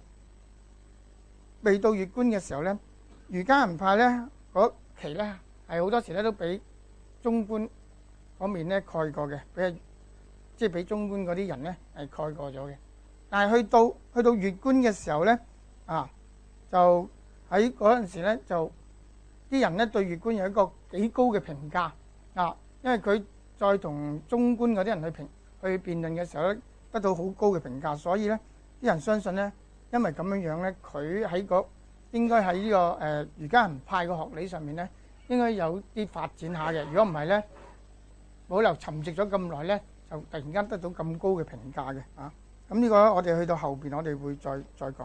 未到月觀嘅時候咧，瑜伽行派咧嗰期咧係好多時咧都俾中觀嗰面咧蓋過嘅，即係俾中觀嗰啲人咧係蓋過咗嘅。但係去到月觀嘅時候咧就喺嗰陣時咧，就啲人咧對月觀有一個幾高嘅評價因為佢再同中觀嗰啲人去辯論嘅時候咧，得到好高嘅評價，所以咧啲人相信咧，因為咁樣咧，佢喺應該喺呢個瑜伽行派嘅學理上面咧，應該有啲發展下嘅。如果唔係咧，冇理由沉寂咗咁耐咧，就突然間得到咁高嘅評價嘅咁呢個我哋去到後邊，我哋會再講。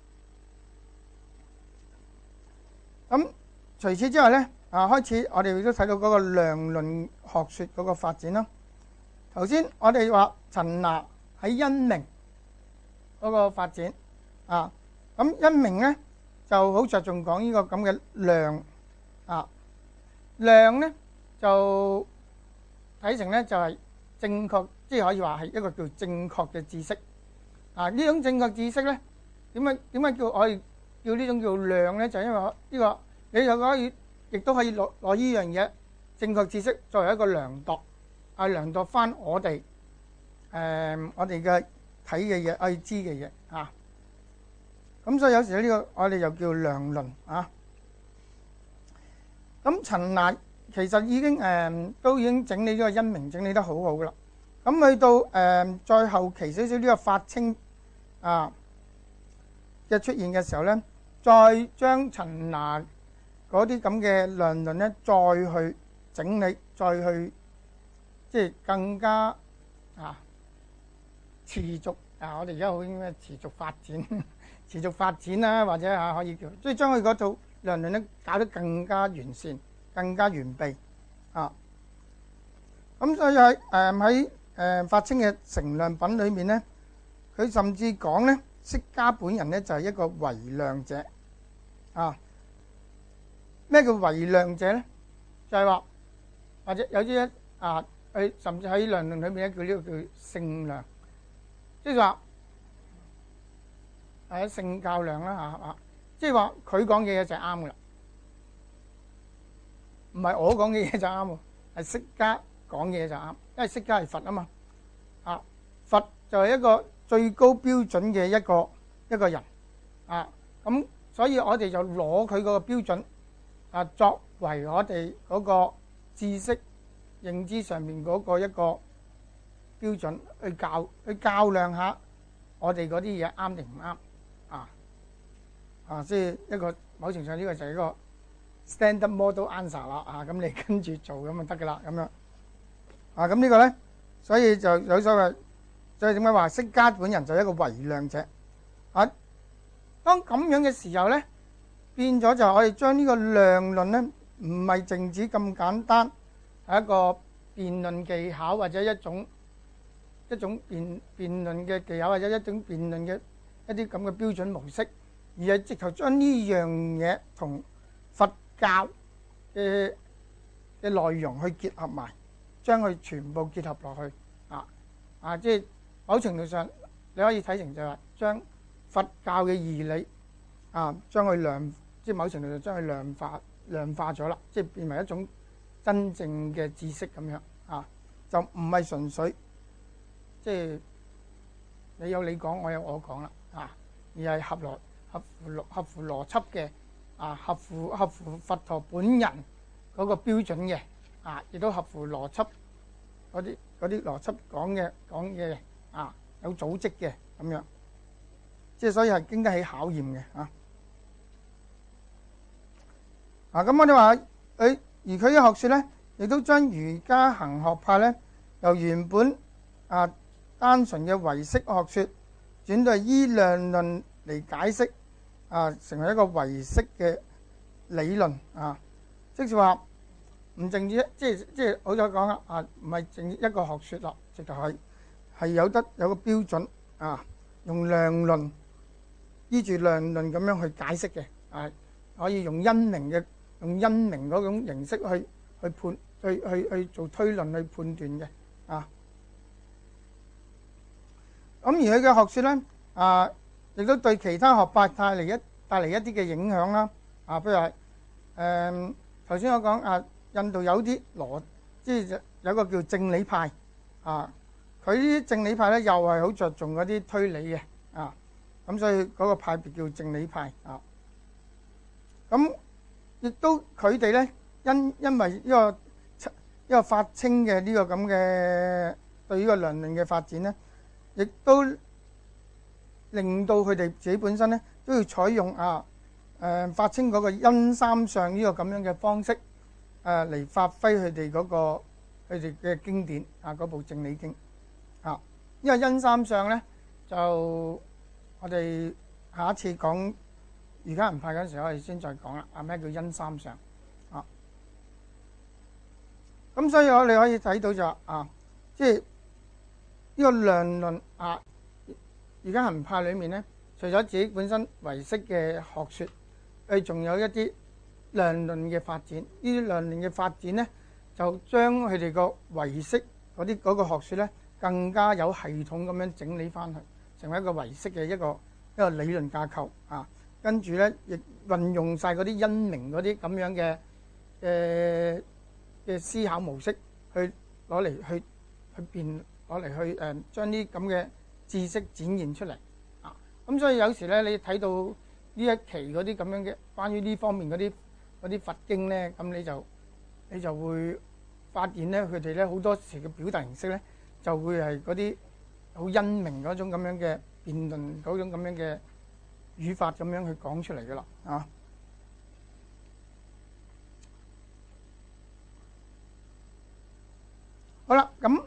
咁除此之外咧開始我哋都睇到嗰個量論學説嗰個發展啦。頭先我哋話陳那喺因明嗰個發展咁因明咧就好着重講呢個咁嘅量量咧就睇成咧就係正確，即係可以話係一個叫正確嘅知識呢種正確知識咧點解叫我哋叫呢種叫量咧？就因為呢個你就可以亦都可以攞呢樣嘢正確知識作為一個量度量度翻我哋我哋嘅睇嘅嘢，我哋知嘅嘢咁所以有時呢個我哋又叫量論咁陳那其實已經都已經整理呢個因明整理得好好噶啦。咁去到再後期少少呢個法稱嘅出現嘅時候咧，再將陳那嗰啲咁嘅量論咧，再去整理，再去即係更加持續我哋而家好應該持續發展持續發展啦，或者可以叫即係將佢嗰套量論咧搞得更加完善、更加完備咁所以喺法清嘅成量品裏面咧，佢甚至講咧，釋迦本人咧就係一個為量者啊。咩叫為量者咧？就係話或者有啲佢甚至喺量論裏面咧叫呢個叫聖量，即係話聖教量啦即係話佢講嘅嘢就係啱噶啦，唔係我講嘅嘢就啱喎，係釋迦講嘅嘢就啱，因為釋迦係佛啊嘛，佛就係一個最高標準嘅一個人咁所以我哋就攞佢嗰個標準作為我哋嗰個知識認知上面嗰個一個標準去較量下我哋嗰啲嘢啱定唔啱即係一個某程度上呢個就係一個 standard model answer 啦咁你跟住做咁就得噶啦咁樣咁呢個咧，所以就有所謂，所以點解話釋迦本人就係一個為量者當咁樣嘅時候咧，變咗就我哋將呢個量論咧，唔係淨止咁簡單，係一個辯論技巧或者一種辯論嘅技巧或者一種辯論嘅一啲咁嘅標準模式，而係直頭將呢樣嘢同佛教嘅內容去結合埋，將佢全部結合落去即係某程度上你可以睇成就係話將佛教嘅義理將佢即係某程度上將佢量化咗啦，即係變為一種真正嘅知識咁樣就唔係純粹即係你有你講，我有我講啦而係合乎邏輯嘅合乎佛陀本人嗰個標準嘅亦都合乎邏輯嗰啲邏輯講嘅有組織嘅咁樣，即係所以係經得起考驗嘅咁我哋話而佢嘅學說咧，亦都將瑜伽行學派咧由原本單純嘅唯識學說轉到依量論嚟解釋成為一個唯識嘅理論即係話唔淨止即係好咗講啦唔係淨一個學說啦，直頭係有個標準用量論依住量論咁樣去解釋嘅可以用因明嗰種形式去做推論去判斷嘅咁而佢嘅學說咧亦都對其他學派帶嚟一啲嘅影響啦譬如係頭先我講印度有啲即係有個叫正理派佢啲正理派咧又係好着重嗰啲推理嘅咁所以嗰個派別叫正理派咁亦都佢哋咧因為呢個法清嘅呢個咁嘅對呢個量論嘅發展咧，亦都令到佢哋自己本身咧都要採用法清嗰個因三相呢個咁樣嘅方式嚟發揮佢哋嘅經典嗰部正理經因為因三相咧就我哋下一次講瑜伽行派嗰陣時候，我哋先再講啦咩叫因三相咁所以我哋可以睇到就即係呢個量論瑜伽行派裏面咧，除咗自己本身唯識嘅學說，佢仲有一啲量論嘅發展。呢啲量論嘅發展咧，就將佢哋個唯識嗰個學說咧，更加有系統咁樣整理翻去，成為一個唯識嘅一個理論架構跟住咧，亦運用晒嗰啲因明嗰啲咁樣嘅思考模式，去攞嚟將啲咁嘅知識展現出嚟咁所以有時咧，你睇到呢一期嗰啲咁樣嘅關於呢方面嗰啲佛經咧，咁你就會發現咧，佢哋咧好多時嘅表達形式咧，就會係嗰啲好因明嗰種咁樣嘅辯論嗰種咁樣嘅語法咁樣去講出嚟噶啦好啦，咁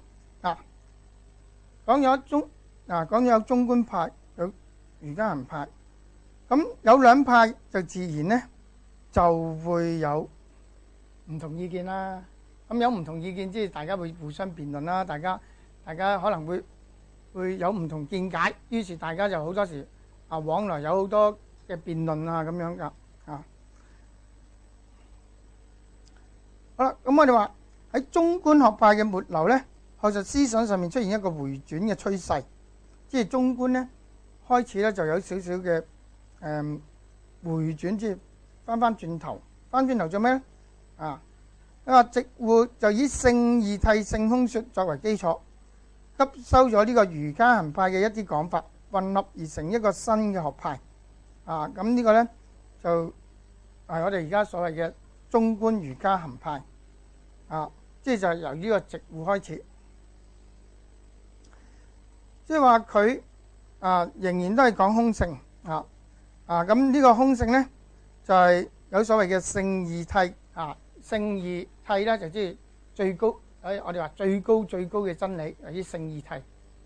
講咗有中觀派，有瑜伽行派，咁有兩派就自然咧就會有唔同意見啦咁有唔同意見，即係大家會互相辯論啦。大家可能會有唔同見解，於是大家就好多時往來有好多嘅辯論咁樣噶好啦，咁我哋話喺中觀學派嘅末流咧，學術思想上面出現一個回轉嘅趨勢，即係中觀咧開始咧就有少少嘅回轉，即係翻轉頭做咩咧？佢話直護就以聖義諦性空說作為基礎，吸收咗呢個瑜伽行派嘅一啲講法，混合而成一個新嘅學派。咁呢個咧就係我哋而家所謂嘅中觀瑜伽行派。即係就係由呢個直護開始，即係話佢仍然都係講空性咁呢個空性咧就係有所謂嘅聖義諦聖義諦咧就即係最高我哋話最高嘅真理，係啲聖義諦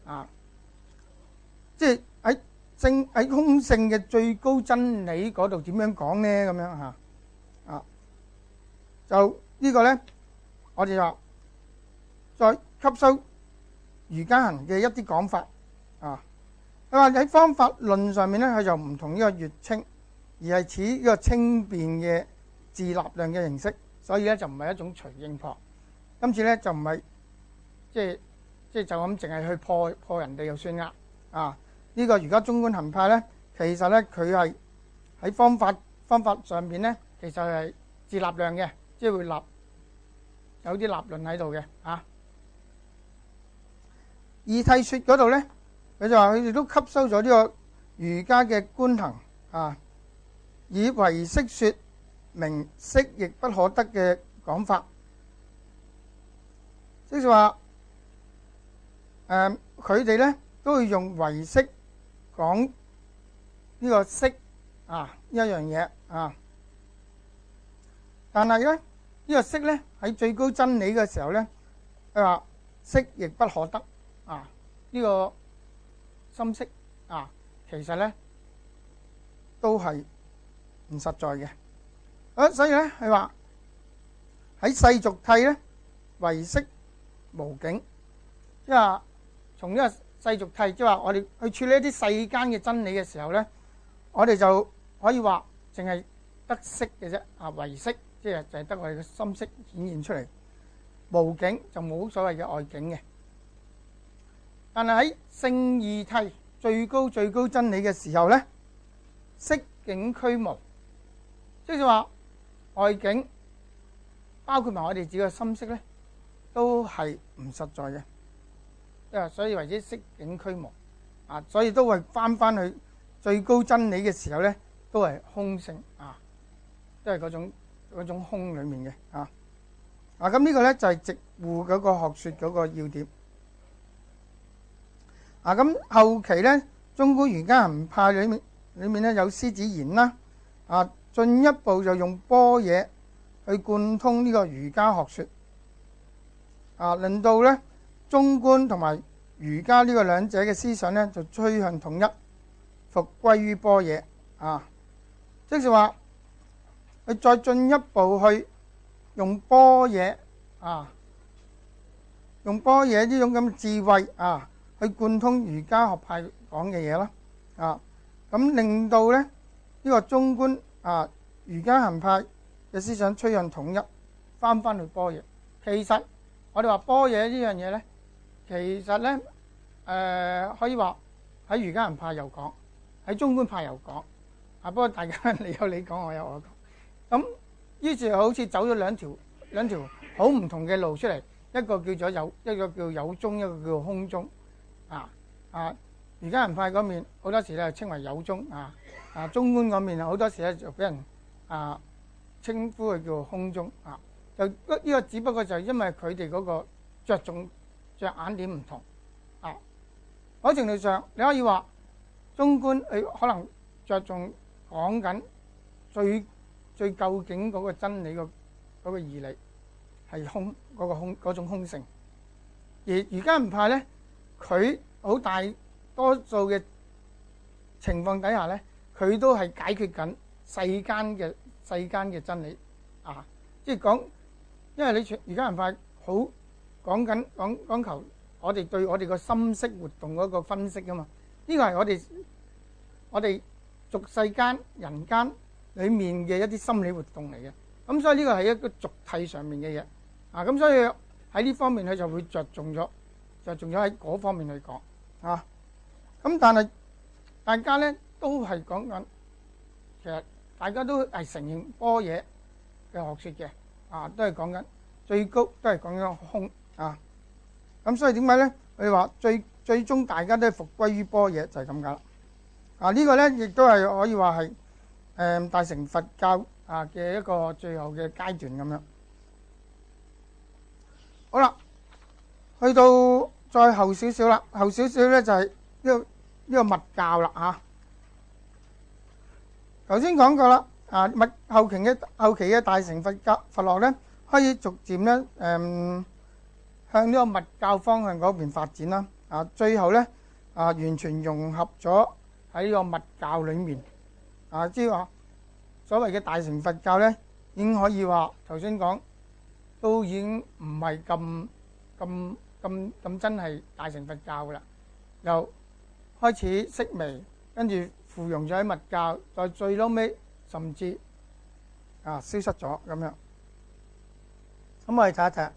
即係喺空性嘅最高真理嗰度點樣講咧？咁樣就呢個咧。我哋話再吸收瑜伽行嘅一啲講法佢話喺方法論上面咧，佢就唔同呢個月稱，而係似呢個稱辯嘅自立量嘅形式，所以咧就唔係一種隨應破。今次咧就唔係即係就咁淨係去破人哋就算啦呢個瑜伽中觀行派咧，其實咧佢係喺方法上面咧，其實係自立量嘅，即係會有啲立論喺度嘅義諦說嗰度咧，佢就話佢哋都吸收咗呢個瑜伽嘅觀行以唯識說明色亦不可得嘅講法，即係話佢哋咧都會用唯識講呢個色一樣嘢但係咧呢個色咧喺最高真理嘅時候咧，佢話色亦不可得呢個心色其實咧都係唔實在嘅所以咧係話喺世俗諦咧唯識無境，即係話從呢個世俗諦，即係話我哋去處理一啲世間嘅真理嘅時候咧，我哋就可以話淨係得色嘅啫唯識。即係就係得我哋嘅心識顯現出嚟，無境就冇所謂嘅外境嘅。但係喺聖義諦最高真理嘅時候咧，色境俱無，即係話外境包括埋我哋自己嘅心識咧，都係唔實在嘅。所以為之色境俱無所以都係翻去最高真理嘅時候咧，都係空性都係嗰種空裡面嘅咁呢個咧就係直護嗰個學說嗰個要點咁後期咧中觀瑜伽行派裡面咧有師子言啦進一步就用般若去貫通呢個瑜伽學說令到咧中觀同埋瑜伽呢個兩者嘅思想咧就趨向統一，復歸於般若即係話佢再進一步去用般若用般若呢種咁嘅智慧去貫通瑜伽學派講嘅嘢啦咁令到咧呢個中觀瑜伽行派嘅思想趨向統一，翻去般若。其實我哋話般若呢樣嘢咧，其實咧可以話喺瑜伽行派又講，喺中觀派又講不過大家你有你講，我有我講。咁於是好似走咗兩條好唔同嘅路出嚟，一個叫做有，一個叫有宗，一個叫做空宗瑜伽行派嗰面好多時咧稱為有宗中觀嗰面好多時咧就俾人稱呼佢叫做空宗就呢個只不過就係因為佢哋嗰個着眼點唔同某程度上你可以話中觀佢可能着重講緊最究竟嗰個真理嗰個義理係空嗰種空性，而瑜伽行派咧，佢好大多數嘅情況底下咧，佢都係解決緊世間嘅真理即係講因為你而家人法好講求我哋對我哋個心識活動嗰個分析啊嘛，呢個係我哋俗世間人間裡面嘅一啲心理活動嚟嘅，咁所以呢個係一個俗諦上面嘅嘢啊，咁所以喺呢方面佢就會着重咗喺嗰方面去講啊，咁但係大家咧都係講緊，其實大家都係承認般若嘅學説嘅啊，都係講緊最高都係講緊空啊，咁所以點解咧？佢話最終大家都係復歸於般若，就係咁解啦。啊，呢個咧亦都係可以話係大乘佛教啊嘅一個最後嘅階段咁樣。好啦，去到再後少少啦，後少少咧就係呢個密教啦嚇。頭先講過啦，啊後期嘅大乘佛學咧，可以逐漸咧向呢個密教方向嗰邊發展啦。啊，最後咧完全融合咗喺呢個密教裡面。啊，即係話所謂嘅大乘佛教咧，已經可以話頭先講都已經唔係咁真係大乘佛教噶啦，又開始式微，跟住附庸咗喺密教，再最撈尾甚至消失咗咁樣。咁我哋睇一睇。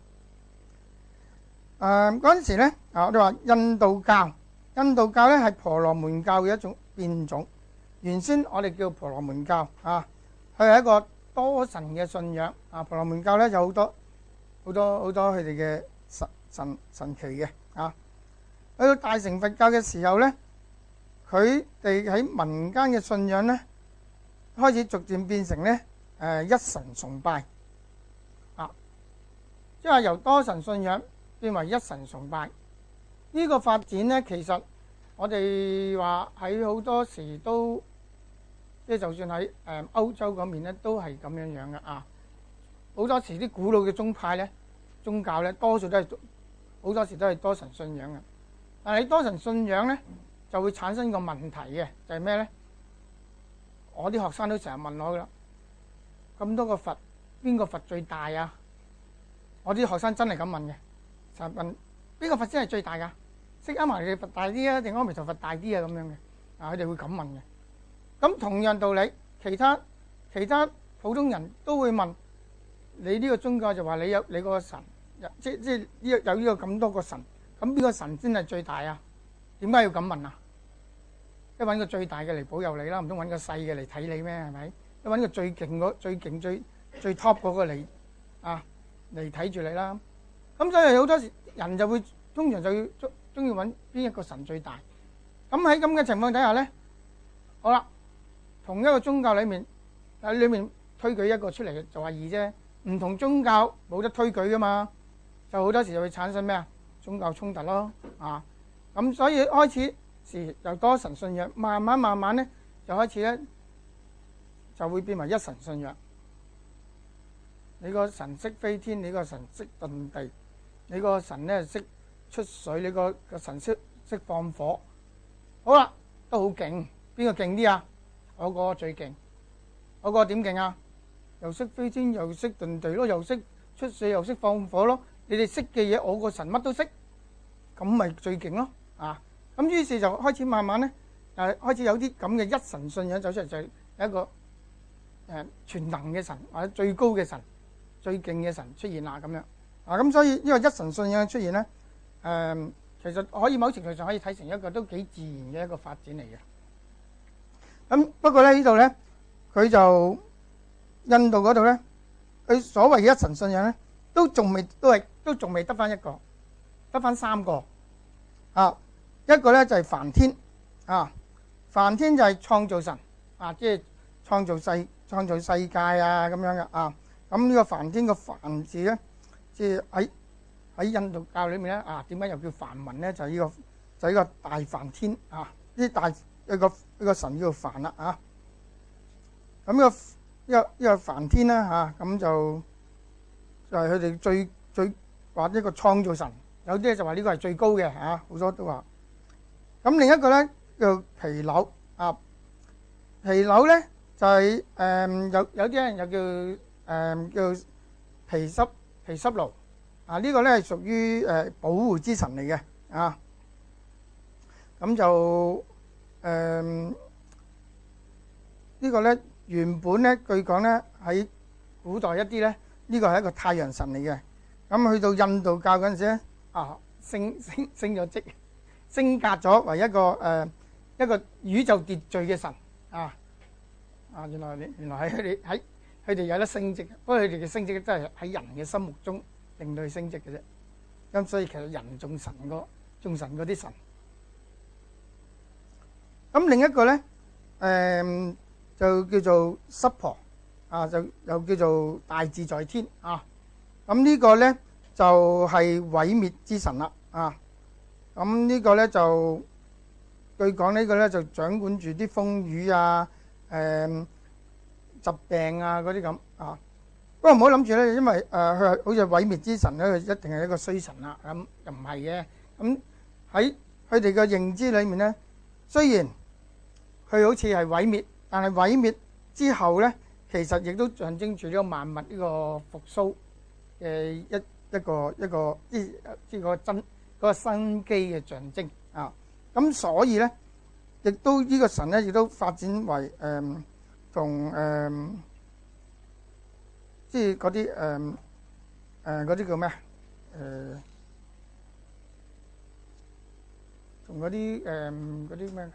嗰陣時咧，我哋話印度教咧係婆羅門教嘅一種變種。原先我哋叫婆羅門教啊，佢係一個多神嘅信仰啊。婆羅門教咧有好多佢哋嘅神奇嘅啊。去到大乘佛教嘅時候咧，佢哋喺民間嘅信仰咧，開始逐漸變成咧一神崇拜啊，即係由多神信仰變為一神崇拜。呢個發展咧，其實我哋話喺好多時都即係就算喺歐洲嗰面咧，都係咁樣樣嘅啊。好多時啲古老嘅宗教咧，多數都係好多時都係多神信仰嘅。但係你多神信仰咧，就會產生個問題嘅，就係咩咧？我啲學生都成日問我噶啦，咁多個佛，邊個佛最大啊？我啲學生真係咁問嘅，成日問邊個佛先係最大㗎？釋迦牟尼佛大啲啊，定阿彌陀佛大啲啊？咁樣嘅啊，佢哋會咁問嘅。咁同樣道理，其他普通人都會問你呢個宗教就話你有你個神，即有呢個咁多個神，咁邊個神先係最大啊？點解要咁問啊？一揾個最大嘅嚟保佑你啦，唔通揾個細嘅嚟睇你咩？係咪？一揾個最勁最 top 嗰個嚟睇住你啦。咁所以好多時人就會通常就要中意揾邊一個神最大。咁喺咁嘅情況底下咧，好啦，同一個宗教裡面推舉一個出嚟就話易啫，唔同宗教冇得推舉噶嘛，就好多時就會產生咩啊？宗教衝突咯啊！咁所以開始時由多神信仰，慢慢咧就開始咧就會變為一神信仰。你個神識飛天，你個神識遁地，你個神咧識出水，你個神識放火。好啦，都好勁，邊個勁啲啊？我個最勁，我個點勁啊？又識飛天，又識遁地咯，又識出水，又識放火咯。你哋識嘅嘢，我個神乜都識，咁咪最勁咯啊！咁於是就開始慢慢咧，開始有啲咁嘅一神信仰走出嚟，就係一個全能嘅神或者最高嘅神、最勁嘅神出現啦咁樣啊！咁所以呢個一神信仰嘅出現咧，其實可以某程度上可以睇成一個都幾自然嘅一個發展嚟嘅。咁不過咧呢度咧，佢就印度嗰度咧，佢所謂嘅一神信仰咧，都仲未得翻一個，得翻三個啊！一個咧就係梵天啊，梵天就係創造神啊，即係創造世界啊咁樣嘅啊。咁呢個梵天個梵字咧，即係喺印度教裏面咧啊，點解又叫梵文咧？就係呢個大梵天啊，呢大一個神叫做梵啦啊。咁呢個梵天啦嚇，咁就係佢哋最話一個創造神，有啲就話呢個係最高嘅嚇，好多都話。咁另一個咧叫毗樓啊，毗樓咧就係有啲人又叫毗濕毗濕奴呢個咧係屬於保護之神嚟嘅咁就呢個咧原本咧據講咧喺古代一啲咧呢個係一個太陽神嚟嘅。咁去到印度教嗰陣時咧升咗職，升格咗為一個宇宙秩序嘅神原來係佢哋有得升職，不過佢哋嘅升職真係喺人嘅心目中令到佢升職嘅啫。咁所以其實人仲神嗰啲神。咁另一個咧就叫做濕婆就又叫做大自在天咁呢個咧就係毀滅之神啦咁呢個咧就據講呢個咧就掌管住啲風雨疾病嗰啲咁不過唔好諗住咧，因為佢係好似毀滅之神咧，佢一定係一個衰神啦。咁又唔係嘅。咁喺佢哋嘅認知裏面咧，雖然佢好似係毀滅，但係毀滅之後咧，其實亦都象徵住呢個萬物呢個復甦嘅一個即係嗰個生機嘅象徵咁所以咧，亦都呢個神咧，亦都發展為同即係嗰啲叫咩同嗰啲咩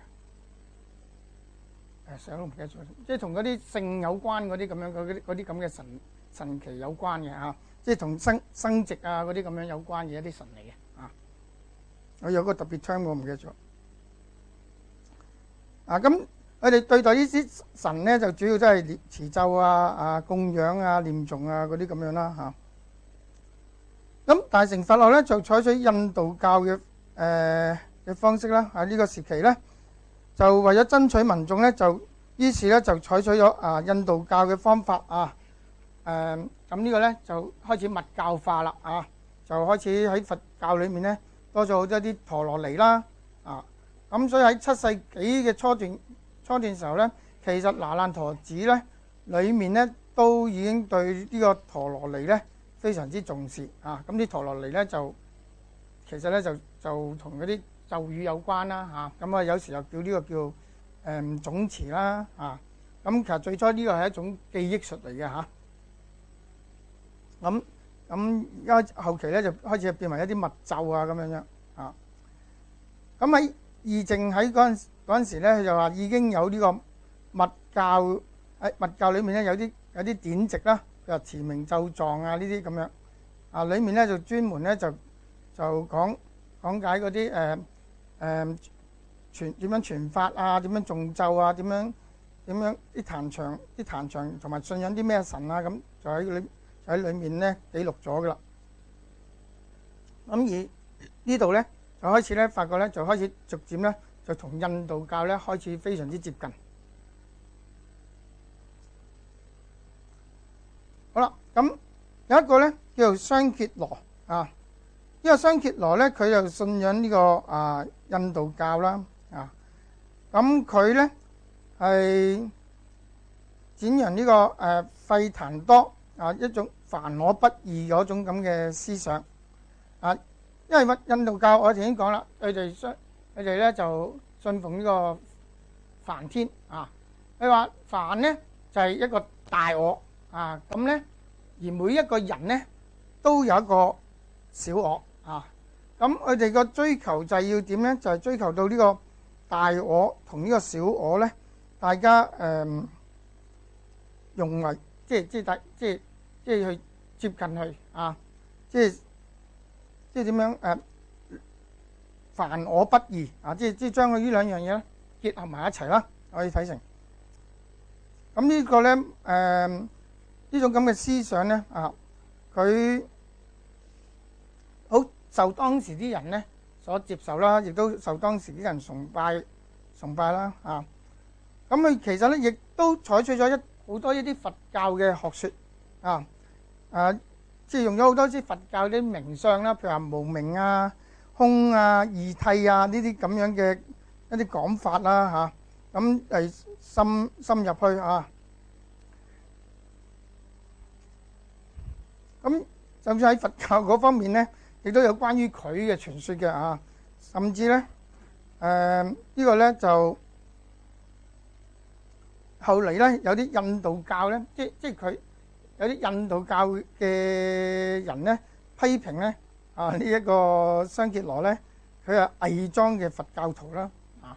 成日都唔記得咗，即係同嗰啲性有關嗰啲咁樣嗰啲咁嘅神奇有關嘅即係同生殖嗰啲咁樣有關嘅一啲神嚟嘅我有個特別 term 我唔記得咗咁佢哋對待呢啲神咧，就主要都係持咒供養念誦嗰啲咁樣啦咁大乘佛學咧就採取印度教嘅方式啦呢個時期咧就為咗爭取民眾咧，就於是咧就採取咗印度教嘅方法咁呢個咧就開始密教化啦就開始喺佛教裏面咧多咗好多啲陀羅尼啦咁所以喺7世紀嘅初段時候咧，其實那爛陀寺咧裏面咧都已經對呢個陀羅尼咧非常之重視咁啲陀羅尼咧就其實咧就同嗰啲咒語有關啦咁有時又叫呢個叫總持啦咁其實最初呢個係一種記憶術嚟嘅咁而家後期咧就開始變為一啲密咒咁樣咁喺義淨喺嗰陣時咧，佢就話已經有呢個密教裏面咧有啲典籍啦，譬如持明咒狀呢啲咁樣裏面咧就專門咧就講解嗰啲點樣傳法點樣誦咒點樣啲壇場同埋信仰啲咩神咁就喺裏面咧記錄咗噶啦。咁而呢度咧就開始咧發覺咧就開始逐漸咧就同印度教咧開始非常之接近。好啦，咁有一個咧叫做雙羯羅呢個雙羯羅咧佢就信仰呢個印度教啦咁佢咧係展揚呢個吠檀多一種凡我不異嗰種咁嘅思想因為印度教我頭先講啦，佢哋咧就信奉呢個梵天佢話梵咧就係一個大我咁咧，而每一個人咧都有一個小我咁佢哋個追求就係要點咧？就係追求到呢個大我同呢個小我咧，大家融為即係去接近去即係點樣凡我不異即係將佢呢兩樣嘢結合埋一齊啦，可以睇成咁呢個咧呢種咁嘅思想咧佢好受當時啲人咧所接受啦，亦都受當時啲人崇拜啦咁佢其實咧亦都採取咗好多一啲佛教嘅學說即係用咗好多啲佛教啲名相啦，譬如話無明空二諦呢啲咁樣嘅一啲講法啦咁係深入去咁甚至喺佛教嗰方面咧，亦都有關於佢嘅傳說嘅啊。甚至咧，呢個咧就後嚟咧有啲印度教咧，即係佢有啲印度教嘅人咧批評咧呢一個雙傑羅咧，佢係偽裝嘅佛教徒啦啊。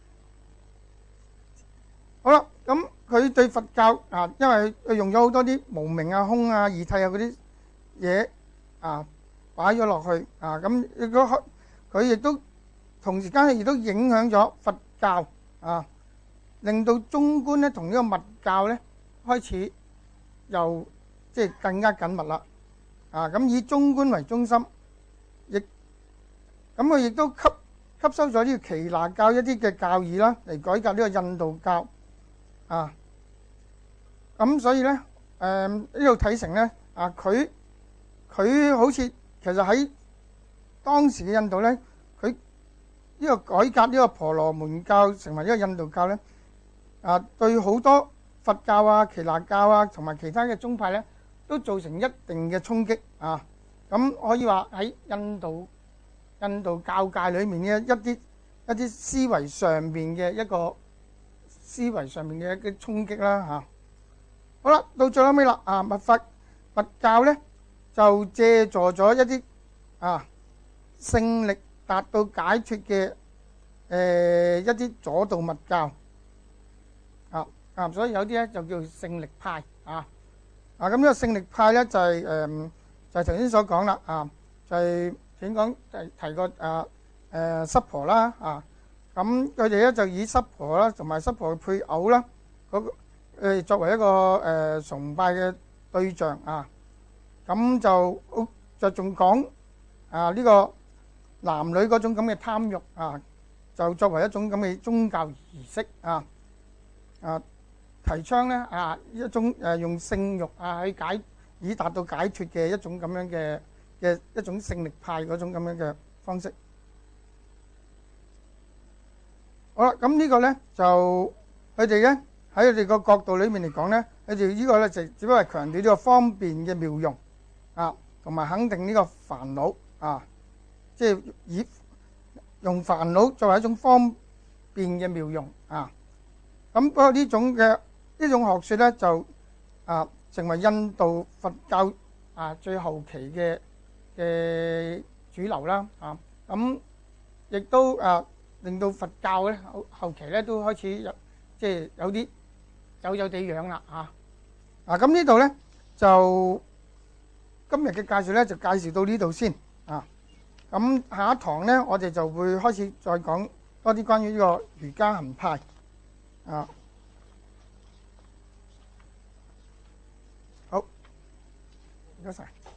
好啦，咁佢對佛教啊，因為佢用咗好多啲無明啊、空啊、異諦啊嗰啲嘢啊擺咗落去啊，咁如果佢亦都同時間亦都影響咗佛教啊，令到中觀咧同呢個密教咧開始又即係更加緊密啦啊！咁以中觀為中心，亦咁佢亦都吸收咗呢個耆那教一啲嘅教義啦，嚟改革呢個印度教啊。咁所以咧呢度睇成咧啊，佢好似其實喺當時嘅印度咧，佢呢個改革呢個婆羅門教成為呢個印度教咧啊，對好多佛教啊、耆那教啊同埋其他嘅宗派咧，都造成一定嘅衝擊啊。咁可以話喺印度教界裏面嘅一啲思維上面嘅一個衝擊啦嚇。好啦，到最後尾啦啊，佛教咧就借助咗一啲聖力達到解脫嘅一啲左道密教所以有啲咧就叫聖力派咁呢個聖力派咧就係就係頭先所講啦就係點講提過濕婆啦咁佢哋咧就以濕婆啦同埋濕婆嘅配偶啦作為一個崇拜嘅對象咁就仲講呢個男女嗰種咁嘅貪欲就作為一種咁嘅宗教儀式提倡咧一種用性慾去以達到解脫嘅一種咁樣嘅一種聖力派嗰種咁樣嘅方式。好啦，咁呢個咧就佢哋咧喺佢哋個角度裏面嚟講咧，佢哋呢個咧就只不過係強調呢個方便嘅妙用同埋肯定呢個煩惱即係以用煩惱作為一種方便嘅妙用咁不過呢種學說咧就成為印度佛教最後期嘅主流啦咁亦都令到佛教咧後期咧都開始即係有啲有地樣啦咁呢度咧就今日嘅介紹咧就介紹到呢度先咁下一堂咧我哋就會開始再講多啲關於呢個瑜伽行派好，唔該晒。